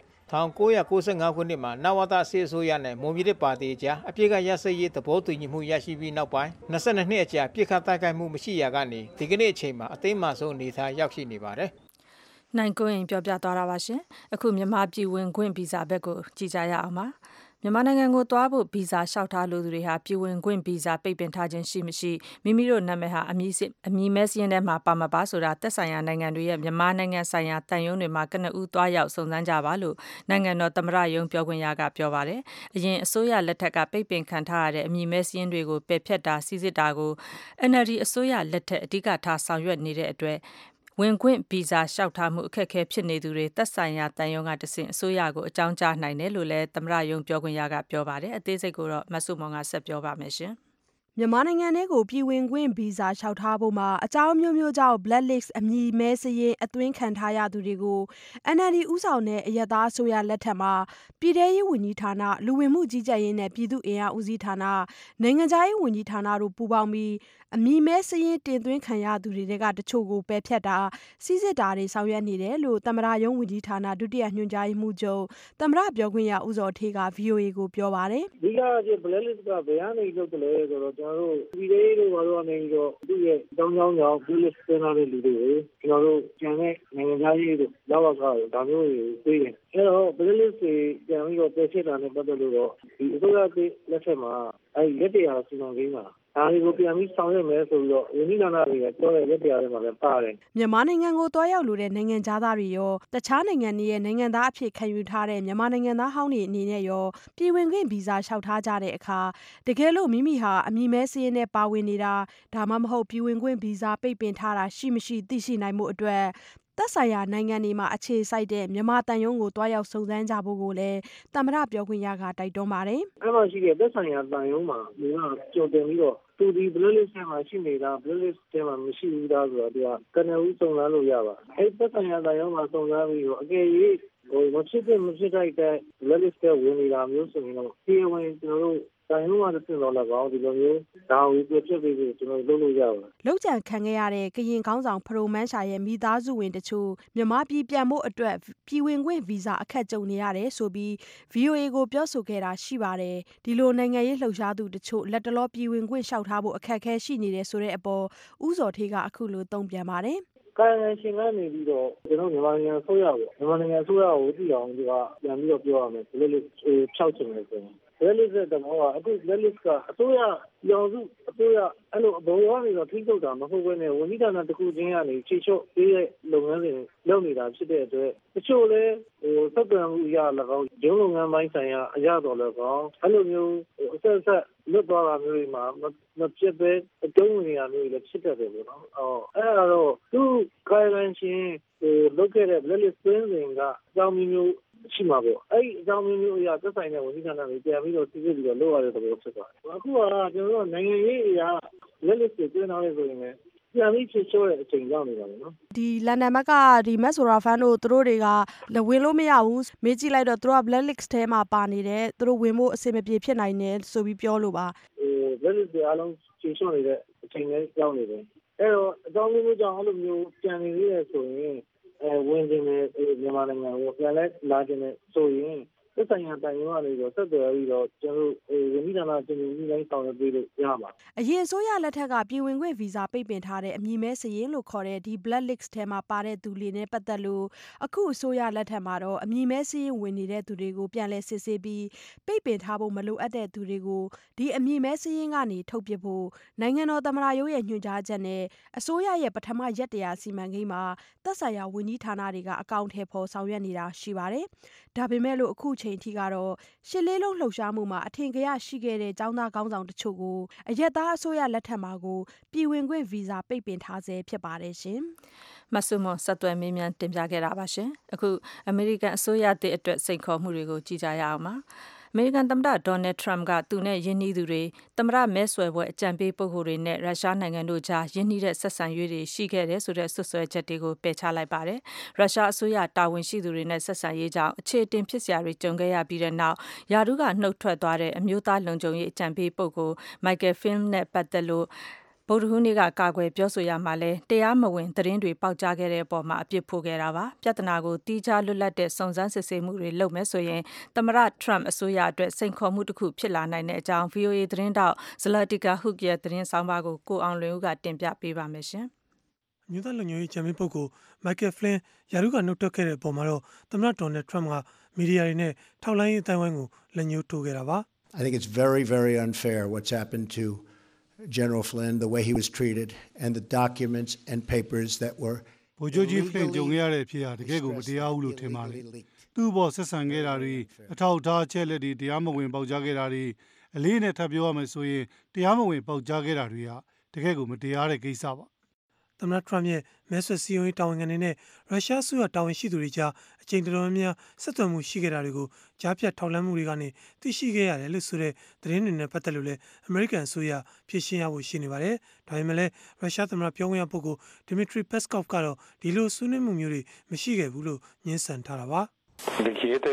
1995ခုနှစ်မှာနဝတစစ်အစိုးရနဲ့မွန်ပြည်သစ်ပါတီအကြားအပြစ်ကရစရေးသဘောတူညီမှုရရှိပြီးနောက်ပိုင်း22နှစ်အကြာပြစ်ခတ်တိုက်ခိုက်မှုမရှိရကနေဒီကနေ့အချိန်မှာအသိမ်းမှဆုံးအနေထားရောက်ရှိနေပါတယ်နိုင်ကွင်းပြောပြသွားတာပါရှင်အခုမြန်မာပြည်ဝင်ခွင့်ဗီဇာဘက်ကိုကြည့်ကြရအောင်ပါမြန်မာနိုင်ငံကိုသွားဖို့ဗီဇာလျှောက်ထားလိုသူတွေဟာပြည်ဝင်ခွင့်ဗီဇာပိတ်ပင်ထားခြင်းရှိမရှိမိမိတို့နာမည်ဟာအမည်မဲစာရင်းထဲမှာပါမပါဆိုတာသက်ဆိုင်ရာနိုင်ငံတွေရဲ့မြန်မာနိုင်ငံဆိုင်ရာတန်ယုံတွေမှာကနဦးသွားရောက်စုံစမ်းကြပါလို့နိုင်ငံတော်သမ္မတရုံးပြောခွင့်ရကပြောပါတယ်အရင်အစိုးရလက်ထက်ကပိတ်ပင်ခံထားရတဲ့အမည်မဲစာရင်းတွေကိုပယ်ဖျက်တာစီစစ်တာကို NLD အစိုးရလက်ထက်အဓိကထားဆောင်ရွက်နေတဲ့အတွက်ဝင်ခွင့်ဗီဇာလျှောက်ထားမှုအခက်အခဲဖြစ်နေသူတွေသက်ဆိုင်ရာတန်ယုံကတဆင့်အစိုးရကိုအကြောင်းကြားနိုင်တယ်လို့လည်းသမ္မတရုံးပြောခွင့်ရကပြောပါတယ်အသေးစိတ်ကိုတော့မဆုမောင်ကဆက်ပြောပါမယ်ရှင်မြန်မာနိုင်ငံထဲကိုပြည်ဝင်ခွင့်ဗီဇာလျှောက်ထားဖို့မှာအကြောင်းမျိုးမျိုးကြောင့် blacklist အမည်မဲစာရင်းအသွင်းခံထားရသူတွေကို NLD ဦးဆောင်တဲ့အရပ်သားအစိုးရလက်ထက်မှာပြည်ထရေးဝန်ကြီးဌာန၊လူဝင်မှုကြီးကြပ်ရေးနဲ့ပြည်သူ့အင်အားဦးစီးဌာန၊နိုင်ငံခြားရေးဝန်ကြီးဌာနတို့ပူးပေါင်းပြီးအမည်မဲစာရင်းတင်သွင်းခံရသူတွေထဲကတချို့ကိုပယ်ဖျက်တာစိစစ်တာတွေဆောင်ရွက်နေတယ်လို့သမ္မတရုံးဝန်ကြီးဌာနဒုတိယညွှန်ကြားရေးမှူးချုပ်သမ္မတပြောခွင့်ရဦးဇော်ဌေးက VOA ကိုပြောပါတယ်။အဓိက blacklist ကဘယ်ကနေလုပ်တယ်လဲဆိုတော့ကျွန်တော်တို့ပြည်ရေးတို့ဘာလို့ကနေပြီးတော့သူ့ရဲ့အကြောင်းကြောင့် blacklist တင်ထားတဲ့လူတွေကိုကျွန်တော်တို့ကျန်တဲ့နိုင်ငံသားရေးတို့လောက်တော့ဒါမျိုးတွေသိတယ်။အဲ့တော့ blacklist တွေပြန်ပြီးတော့ပယ်ဖျက်တာနဲ့ပတ်သက်လို့တော့ဒီအစိုးရလက်ထက်မှာအဲ့လက်တရားစီမံကိန်းမှာဒါတွေကိုပြန်ပြီးဆောင်ရွက်မယ်ဆိုပြီးတော့ဝန်ကြီးဌာနတွေကပြောတဲ့လက်တရားတွေမှာလည်းပါတယ်မြန်မာနိုင်ငံကိုတွားရောက်လိုတဲ့နိုင်ငံသားတွေရောတခြားနိုင်ငံတွေရဲ့နိုင်ငံသားအဖြစ်ခံယူထားတဲ့မြန်မာနိုင်ငံသားဟောင်းတွေအနေနဲ့ရောပြည်ဝင်ခွင့်ဗီဇာလျှောက်ထားကြတဲ့အခါတကယ်လို့မိမိဟာအမည်မဲစာရင်းနဲ့ပါဝင်နေတာဒါမှမဟုတ်ပြည်ဝင်ခွင့်ဗီဇာပိတ်ပင်ထားတာရှိမရှိသိရှိနိုင်မှုအတွက်သက်ဆိုင်ရာနိုင်ငံတွေမှာအခြေစိုက်တဲ့မြန်မာတန်ယုံကိုတွားရောက်စုံစမ်းကြဖို့ကိုလည်းသမ္မတပြောခွင့်ရကတိုက်တွန်းပါတယ်။အဲ့မှာရှိတဲ့သက်ဆိုင်ရာတန်ယုံမှာဒီကကြိုတင်ပြီးတော့သူဒီ blacklist ထဲမှာရှိနေတာ blacklist ထဲမှာမရှိဘူးသားဆိုတော့ဒီကကနဦးစုံစမ်းလို့ရပါအဲ့သက်ဆိုင်ရာတန်ယုံမှာစုံစမ်းပြီးတော့အကယ်၍မဖြစ်တိုက်တဲ့ blacklist ထဲဝင်နေတာမျိုးဆိုရင်တော့ဒီဝင်ကျွန်တော်တို့တိုင်းမှာတစ်ခုတော့လည်းကောင်းဒီလိုမျိုးဒါဝီပြဖြစ်ပြီးကျွန်တော်လုပ်လို့ရပါတယ်။လောက်ကျန်ခံခဲ့ရတဲ့ကရင်ခေါင်းဆောင်ဖရိုမန်းရှာရဲ့မိသားစုဝင်တချို့မြန်မာပြည်ပြန်ဖို့အတွက်ပြည်ဝင်ခွင့်ဗီဇာအခက်ကြုံနေရတယ်ဆိုပြီး VOA ကိုပြောဆိုခဲ့တာရှိပါတယ်။ဒီလိုနိုင်ငံရေးလှုပ်ရှားသူတချို့လက်တလောပြည်ဝင်ခွင့်လျှောက်ထားဖို့အခက်အခဲရှိနေတယ်ဆိုတဲ့အပေါ်ဦးဇော်ဌေးကအခုလိုတုံ့ပြန်ပါတယ်။ကာယံရှင်ကနေပြီးတော့ကျွန်တော်မြန်မာနိုင်ငံအစိုးရပေါ့မြန်မာနိုင်ငံအစိုးရကိုသိအောင်ဒီကပြန်ပြီးတော့ပြောရမယ်ဘယ်လိုဖြောက်ချင်လဲဆိုရင်blacklist တဲ့တော့အခု blacklist ကအစိုးရရောင်စုအစိုးရအဲ့လိုအပေါ်ကနေတော့ထိထုတ်တာမဟုတ်ဘဲနဲ့ဝန်ကြီးဌာနတစ်ခုချင်းကနေခြေချော့ပေးတဲ့လုပ်ငန်းစဉ်လုပ်နေတာဖြစ်တဲ့အတွက်တချို့လဲဆက်သွယ်မှုအရာ၎င်းရုံးလုပ်ငန်းပိုင်းဆိုင်ရာအရာတော်၎င်းအဲ့လိုမျိုးအဆက်လွတ်သွားတာမျိုးတွေမှာမဖြစ်ပဲအတုံးဝင်နေတာမျိုးတွေလည်းဖြစ်တတ်တယ်ပေါ့နော်အဲ့ဒါတော့သူကာယံရှင်လုပ်ခဲ့တဲ့ blacklist သွင်းစဉ်ကအကြောင်းမျိုးရှိမှာပေါ့အဲ့ဒီအကြောင်းမျိုးအရာသက်ဆိုင်တဲ့ဝန်ကြီးဌာနတွေပြန်ပြီးတော့စစ်စစ်ပြီးတော့လုပ်ရတဲ့သဘောဖြစ်ပါတယ်အခုကကျွန်တော်တို့နိုင်ငံရေးအရာလက်လစ်တွေတွင်းထားရဆိုရင်လည်းပြန်ပြီးချစ်ချောတဲ့အချိန်ရောက်နေပါပြီနော်ဒီလန်ဒန်ဘက်ကဒီမက်ဆိုရာဖန်တို့သူတို့တွေကဝင်လို့မရဘူးမေးကြည့်လိုက်တော့သူတို့က blacklist ထဲမှာပါနေတယ်သူတို့ဝင်ဖို့အဆင်မပြေဖြစ်နိုင်တယ်ဆိုပြီးပြောလို့ပါ blacklist တွေအားလုံးချစ်ချောနေတဲ့အချိန်လေးရောက်နေတယ်အဲ့တော့အကြောင်းမျိုးကြောင့်အဲ့လိုမျိုးပြန်နေရဆိုရင်ဝင်ခြင်းနဲ့မြန်မာနိုင်ငံကိုပြန်လဲလာခြင်းနဲ့ဆိုရင်သက်ဆိုင်ရာတိုင်ရောကနေတော့ဆက်သွယ်ပြီးတော့ကျွန်တော်ဝန်ကြီးဌာနတင်ပြတိုင်းဆောင်ရွက်ပေးလို့ရပါအရင်အစိုးရလက်ထက်ကပြည်ဝင်ခွင့်ဗီဇာပိတ်ပင်ထားတဲ့အမည်မဲစာရင်းလို့ခေါ်တဲ့ဒီ blacklist ထဲမှာပါတဲ့သူတွေနဲ့ပတ်သက်လို့အခုအစိုးရလက်ထက်မှာတော့အမည်မဲစာရင်းဝင်နေတဲ့သူတွေကိုပြန်လဲစစ်ဆေးပြီးပိတ်ပင်ထားဖို့မလိုအပ်တဲ့သူတွေကိုဒီအမည်မဲစာရင်းကနေထုတ်ပစ်ဖို့နိုင်ငံတော်သမ္မတရုံးရဲ့ညွှန်ကြားချက်နဲ့အစိုးရရဲ့ပထမရက်တရားစီမံကိန်းမှာသက်ဆိုင်ရာဝန်ကြီးဌာနတွေကအကောင့်ထဲပေါ်ဆောင်ရွက်နေတာရှိပါတယ်။ဒါပေမဲ့လို့အခုချိန်ထိကတော့ရှစ်လေးလုံးလှုပ်ရှားမှုမှာအထင်ကရရှိခဲ့တဲ့ចောင်းသားခေါင်းဆောင်တချို့ကိုအရက်သားအစိုးရလက်ထက်မှာကိုပြည်ဝင်ခွင့်ဗီဇာပိတ်ပင်ထားဆဲဖြစ်ပါတယ်ရှင်။မဆုမွန်ဆက်သွယ်မေးမြန်းတင်ပြခဲ့တာပါရှင်။အခုအမေရိကန်အစိုးရသစ်အတွက်စိန်ခေါ်မှုတွေကိုကြည့်ကြရအောင်ပါ။အမေရိကန်သမ္မတဒေါ်နယ်ထရမ့်ကသူနဲ့ယင်းနှီးသူတွေသမ္မတမဲဆွယ်ပွဲအကြံပေးပုဂ္ဂိုလ်တွေနဲ့ရုရှားနိုင်ငံတို့ကြားယင်းနှီးတဲ့ဆက်ဆံရေးတွေရှိခဲ့တယ်ဆိုတဲ့ဆွဆွဲချက်တွေကိုပယ်ချလိုက်ပါတယ်။ရုရှားအစိုးရတာဝန်ရှိသူတွေနဲ့ဆက်ဆံရေးကြောင့်အခြေအတင်ဖြစ်စရာတွေကြုံခဲ့ရပြီးတဲ့နောက်ယာရုကနှုတ်ထွက်သွားတဲ့အမျိုးသားလုံခြုံရေးအကြံပေးပုဂ္ဂိုလ် Michael Flynn နဲ့ပတ်သက်လို့ဗုဒ္ဓဟူးနေ့ကကာကွယ်ပြောဆိုရမှာလဲတရားမဝင်သတင်းတွေပေါက်ကြားခဲ့တဲ့အပေါ်မှာအပြစ်ဖို့ခဲ့တာပါပြဿနာကိုတီးခြားလွတ်လပ်တဲ့စုံစမ်းစစ်ဆေးမှုတွေလုပ်မယ်ဆိုရင်သမ္မတထရမ့်အစိုးရအတွက်စိန်ခေါ်မှုတစ်ခုဖြစ်လာနိုင်တဲ့အကြောင်း VOA သတင်းတောက်ဇလတိကာဟုတ်ရဲ့သတင်းဆောင်ပါကိုကိုအောင်လွင်ဦးကတင်ပြပေးပါမယ်ရှင်အမျိုးသားလုံခြုံရေးအကြံပေးပုဂ္ဂိုလ် Michael Flynn ယာရုကနှုတ်ထွက်ခဲ့တဲ့အပေါ်မှာတော့သမ္မတဒေါ်နယ်ထရမ့်ကမီဒီယာတွေနဲ့ထောက်လှမ်းရေးအတိုင်းဝိုင်းကိုလက်ညှိုးထိုးခဲ့တာပါ I think it's very, very unfair what's happened to General Flynn, the way he was treated, and the documents and papers that were ဗိုလ်ချုပ်ကြီး Flynn ကြုံခဲ့ရတဲ့ဖြစ်ဟာတကယ်ကိုမတရားဘူးလို့ထင်ပါတယ်။သူ့ဘောဆက်ဆံခဲ့တာတွေအထောက်အထားအချက်လက်တွေတရားမဝင်ပေါက်ကြားခဲ့တာတွေအလေးနဲ့ထပ်ပြောရမယ်ဆိုရင်တရားမဝင်ပေါက်ကြားခဲ့တာတွေဟာတကယ်ကိုမတရားတဲ့ကိစ္စပါသမ္မတထရမ့်ရဲ့မဲဆွယ်စည်းရုံးရေးတာဝန်ခံတွေနဲ့ရုရှားအစိုးရတာဝန်ရှိသူတွေကြားအချိန်တော်တော်များဆက်သွယ်မှုရှိခဲ့တာတွေကိုကြားဖြတ်ထောက်လှမ်းမှုတွေကနေသိရှိခဲ့ရတယ်လို့ဆိုတဲ့သတင်းတွေနဲ့ပတ်သက်လို့လည်းအမေရိကန်အစိုးရဖြေရှင်းရဖို့ရှိနေပါတယ်။ဒါပေမဲ့လည်းရုရှားသမ္မတပြောခွင့်ရပုဂ္ဂိုလ် Dmitry Peskov ကတော့ဒီလိုဆွေးနွေးမှုမျိုးတွေမရှိခဲ့ဘူးလို့ညှင်းဆန်ထားတာပါ။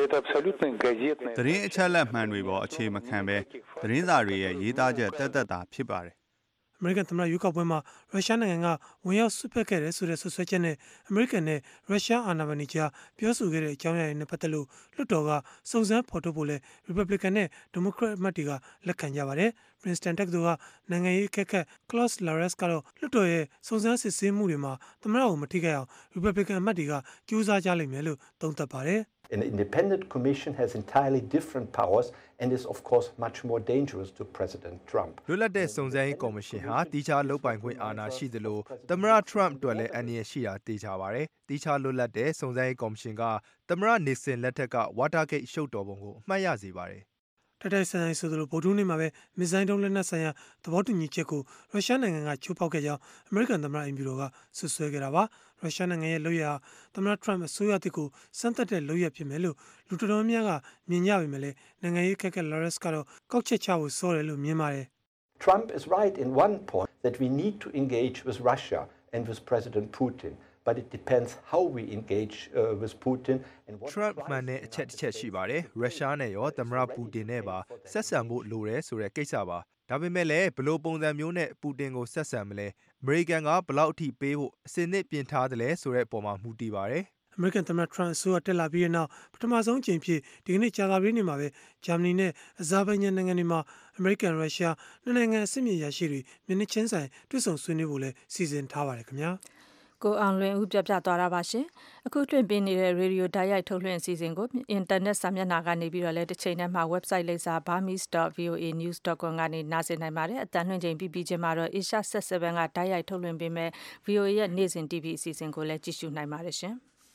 သတင်းအချက်အလက်မှန်တွေပေါ်အခြေမခံပဲသတင်းစာတွေရဲ့ရေးသားချက်တက်တာဖြစ်ပါတယ်။အမေရိကန်သမ္မတရွေးကောက်ပွဲမှာရုရှားနိုင်ငံကဝင်ရောက်ဆွတ်ဖက်ခဲ့တယ်ဆိုတဲ့ဆွဆွဲချက်နဲ့အမေရိကန်နဲ့ရုရှားအာဏာပိုင်တွေကြားပြောဆိုခဲ့တဲ့အကြောင်းအရာတွေနဲ့ပတ်သက်လို့လွှတ်တော်ကစုံစမ်းဖော်ထုတ်ဖို့လဲ Republican နဲ့ Democrat အမတ်တွေကလက်ခံကြပါတယ်။ Princeton တက္ကသိုလ်ကနိုင်ငံရေးအခက်ခက် Klaus Lares ကတော့လွှတ်တော်ရဲ့စုံစမ်းစစ်ဆေးမှုတွေမှာသမ္မတကိုမထိခိုက်အောင် Republican အမတ်တွေကကြိုးစားကြလိမ့်မယ်လို့သုံးသပ်ပါတယ်။ An independent commission has entirely different powers and is of course much more dangerous to President Trump. လွတ်လပ်တဲ့စုံစမ်းရေးကော်မရှင်ဟာတီးခြားလုပ်ပိုင်ခွင့်အာဏာရှိသလိုသမ္မတ Trump အတွက်လည်းအန္တရာယ်ရှိတာသိကြပါတယ်။တီးခြားလွတ်လပ်တဲ့စုံစမ်းရေးကော်မရှင်ကသမ္မတ Nixon လက်ထက်က Watergate ရှုပ်တော်ပုံကိုအမှတ်ရစေပါတယ်။တိုက်တိုက်ဆိုင်ဆိုင်ဆိုသလိုဗုဒ္ဓနေ့မှာပဲမစ်ဇိုင်းဒုံးလက်နက်ဆိုင်ရာသဘောတူညီချက်ကိုရုရှားနိုင်ငံကချိုးဖောက်ခဲ့ကြောင်းအမေရိကန်သမ္မတအိမ်ဖြူတော်ကဆွဆွဲခဲ့တာပါ။ရုရှားနိုင်ငံရဲ့လုပ်ရသမ္မတထရမ့်အစိုးရတစ်ကိုစမ်းသပ်တဲ့လုပ်ရဖြစ်မယ်လို့လူတော်တော်များကမြင်ကြပေမဲ့လည်းနိုင်ငံရေးခက်ခဲ Lares ကတော့ကောက်ချက်ချဖို့စောတယ်လို့မြင်ပါတယ်။ Trump is right in one point that we need to engage with Russia and with President Putin.But it depends how we engage with Putin and what Trump မှန်တဲ့အချက်တစ်ချက်ရှိပါတယ်။ရုရှားနဲ့ရောသမ္မတပူတင်နဲ့ပါဆက်ဆံဖို့လိုတယ်ဆိုတဲ့ကိစ္စပါ။ဒါပေမဲ့လည်းဘလို့ပုံစံမျိုးနဲ့ပူတင်ကိုဆက်ဆံမလဲ။အမေရိကန်ကဘလောက်အထိပေးဖို့အစင်းနစ်ပြင်ထားတယ်လဲဆိုတဲ့ပုံမှာမူတည်ပါတယ်။အမေရိကန်သမ္မတထရမ့်အစိုးရတက်လာပြီးတဲ့နောက်ပထမဆုံးအကြိမ်ဖြစ်ဒီကနေ့ကြာသပတေးနေ့မှာပဲဂျာမနီနဲ့အဇာဘိုင်ဂျန်နိုင်ငံတွေမှာအမေရိကန်ရုရှားနှစ်နိုင်ငံအဆင့်မြင့်ရရှိတွေမျက်နှာချင်းဆိုင်တွေ့ဆုံဆွေးနွေးဖို့လည်းစီစဉ်ထားပါတယ်ခင်ဗျာ။ကိုအောင်လွင်ဦးပြပြသွားတာပါရှင်အခုလွှင့်ပေးနေတဲ့ရေဒီယိုဓာတ်ရိုက်ထုတ်လွှင့်အစီအစဉ်ကိုအင်တာနက်စာမျက်နှာကနေပြီးတော့လည်းတစ်ချိန်တည်းမှာ website လိပ်စာ burmese.voanews.com ကနေနားဆင်နိုင်ပါတယ်အတန်လွှင့်ချိန်ပြီးချင်းမှာတော့ Asia Set 7ကဓာတ်ရိုက်ထုတ်လွှင့်ပေးမဲ့ VOA ရဲ့နေ့စဉ် TV အစီအစဉ်ကိုလည်းကြည့်ရှုနိုင်ပါတယ်ရှင်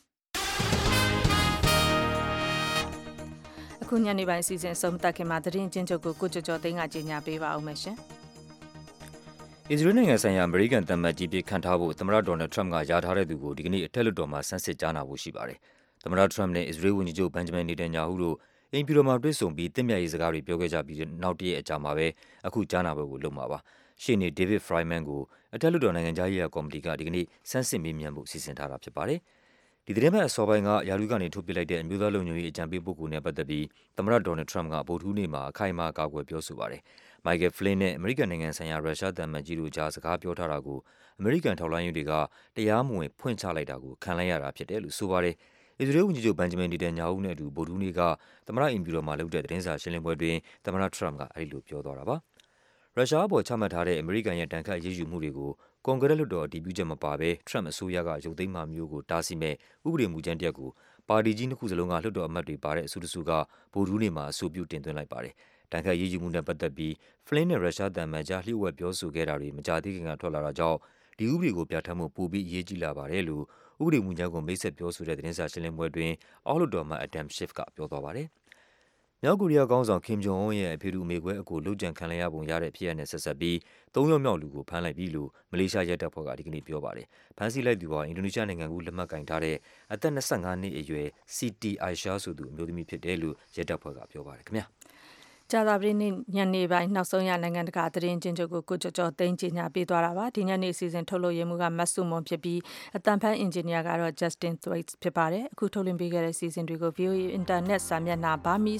အခုညနေပိုင်းအစီအစဉ်ဆုံးသက်ခင်မှာသတင်းချင်းချုပ်ကိုကျော်ကျော်သိန်းကကြီးညာပေးပါဦးမယ်ရှင်အစ္စရေးနိုင်ငံဆိုင်ရာအမေရိကန်သမ္မတကြီးဖြစ်ခန့်ထားဖို့သမ္မတဒေါ်နယ်ထရမ့်ကယာထားတဲ့သူကိုဒီကနေ့အထက်လွှတ်တော်မှာဆန်းစစ်ကြားနာဖို့ရှိပါတယ်။သမ္မတထရမ့်နဲ့အစ္စရေးဝန်ကြီးချုပ်ဘန်ဂျမင်နေတန်ယာဟုတို့အိမ်ဖြူတော်မှာတွေ့ဆုံပြီးတစ်မြတ်ရေးစကားတွေပြောခဲ့ကြပြီးနောက်တရက်အကြာမှာပဲအခုကြားနာပွဲကိုလုပ်မှာပါ။ရှေ့နေဒေးဗစ်ဖရိုင်မန်ကိုအထက်လွှတ်တော်နိုင်ငံသားရေးရာကော်မတီကဒီကနေ့ဆန်းစစ်မေးမြန်းဖို့စီစဉ်ထားတာဖြစ်ပါတယ်။ဒီသတင်းပတ်အစောပိုင်းကယာရုကနေထုတ်ပစ်လိုက်တဲ့အမျိုးသားလုံခြုံရေးအကြံပေးပုဂ္ဂိုလ်နဲ့ပတ်သက်ပြီးသမ္မတဒေါ်နယ်ထရမ့်ကဗုဒ္ဓဟူးနေ့မှာအခိုင်အမာကာကွယ်ပြောဆိုပါတယ်။ Michael Flynn နဲ့အမေရိကန်နိုင်ငံဆိုင်ရာရုရှားသံအမတ်ကြီးတို့ကြားစကားပြောထားတာကိုအမေရိကန်ထောက်လှမ်းရေးတွေကတရားမဝင်ဖွင့်ချလိုက်တာကိုခံလိုက်ရတာဖြစ်တယ်လို့ဆိုပါတယ်။အစ္စရေးဝန်ကြီးချုပ်ဘန်ဂျမင်နေတန်ယာဟုနဲ့အတူဗုဒ္ဓဟူးနေ့ကသမ္မတအိမ်ဖြူတော်မှာလုပ်တဲ့သတင်းစာရှင်းလင်းပွဲတွင်သမ္မတထရမ့်ကအဲဒီလိုပြောသွားတာပါ။ရုရှားအပေါ်ချမှတ်ထားတဲ့အမေရိကန်ရဲ့တန်ခတ်အရေးယူမှုတွေကိုကွန်ဂရက်လွှတ်တော်အတည်ပြုချက်မပါဘဲထရမ့်အစိုးရကရုပ်သိမ်းမှာမျိုးကိုတားဆီးမဲ့ဥပဒေမူကြမ်းတစ်ရပ်ကိုပါတီကြီးနှစ်ခုစလုံးကလွှတ်တော်အမတ်တွေပါတဲ့အစုတစုကဗုဒ္ဓဟူးနေ့မှာအဆိုပြုတင်သွင်းလိုက်ပါတယ်။တန်ခတ်ရေးယူမှုနဲ့ပတ်သက်ပြီး Flynn နဲ့ရုရှားသံအမတ်ကြားလျှို့ဝှက်ပြောဆိုခဲ့တာတွေမကြာသေးခင်ကထွက်လာတာကြောင့်ဒီဥပဒေကိုပြဋ္ဌာန်းမှုပိုပြီးအရေးကြီးလာပါတယ်လို့ဥပဒေမူကြမ်းကိုမိတ်ဆက်ပြောဆိုတဲ့သတင်းစာရှင်းလင်းပွဲတွင်အောက်လွှတ်တော်အမတ် Adam Schiff ကပြောသွားပါတယ်။မြောက်ကိုရီးယားခေါင်းဆောင် Kim Jong Un ရဲ့အဖေတူအမေကွဲအကိုလုပ်ကြံခံရပုံရတဲ့ဖြစ်ရပ်နဲ့ဆက်စပ်ပြီး၃ ယောက်မြောက်လူကိုဖမ်းလိုက်ပြီလို့မလေးရှားရဲတပ်ဖွဲ့ကဒီကနေ့ပြောပါတယ်။ဖမ်းဆီးလိုက်သူဟာအင်ဒိုနီးရှားနိုင်ငံကူလက်မှတ်ကင်ထားတဲ့အသက်25နှစ်အရွယ် Siti Aisyah ဆိုသူအမျိုးသမီးဖြစ်တယ်လို့ရဲတပ်ဖွဲ့ကပြောပါတယ်ခင်ဗျာ။ကြာသပတေးနေ့ညနေပိုင်းနောက်ဆုံးရနိုင်ငံတကာသတင်းချင်းချုပ်ကိုကျော်ကျော်သိန်းကြီးညာပေးသွားတာပါဒီညနေအစီအစဉ်ထုတ်လို့ရမှုကမတ်စုမွန်ဖြစ်ပြီးအတန်ဖန်အင်ဂျင်နီယာကတော့ Justin Thwaites ဖြစ်ပါတယ်အခုထုတ်လွှင့်ပေးခဲ့တဲ့စီစဉ်တွေကို VOA Internet စာမျက်နှာ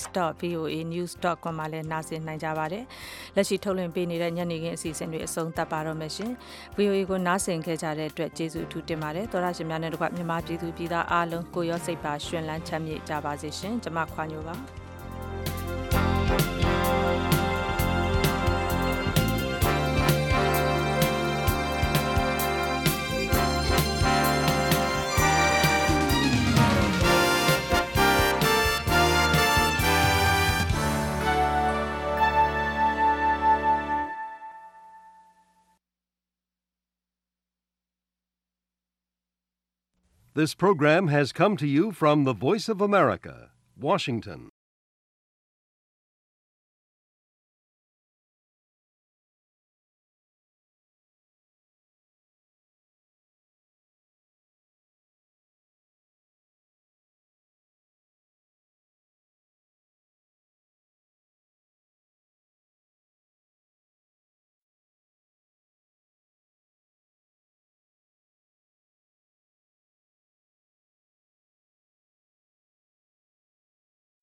burmese.voanews.com မှာလည်းနားဆင်နိုင်ကြပါတယ်လက်ရှိထုတ်လွှင့်ပေးနေတဲ့ညနေခင်းအစီအစဉ်တွေအဆုံးသတ်ပါတော့မယ်ရှင် VOA ကိုနားဆင်ခဲ့ကြတဲ့အတွက်ကျေးဇူးအထူးတင်ပါတယ်သောရရှင်များနဲ့တကွမြန်မာပြည်သူပြည်သားအားလုံးကိုရောစိတ်ပါရှင်လန်းချမ်းမြေ့ကြပါစေရှင်ကျွန်မခွာညိုပါ This program has come to you from the Voice of America, Washington.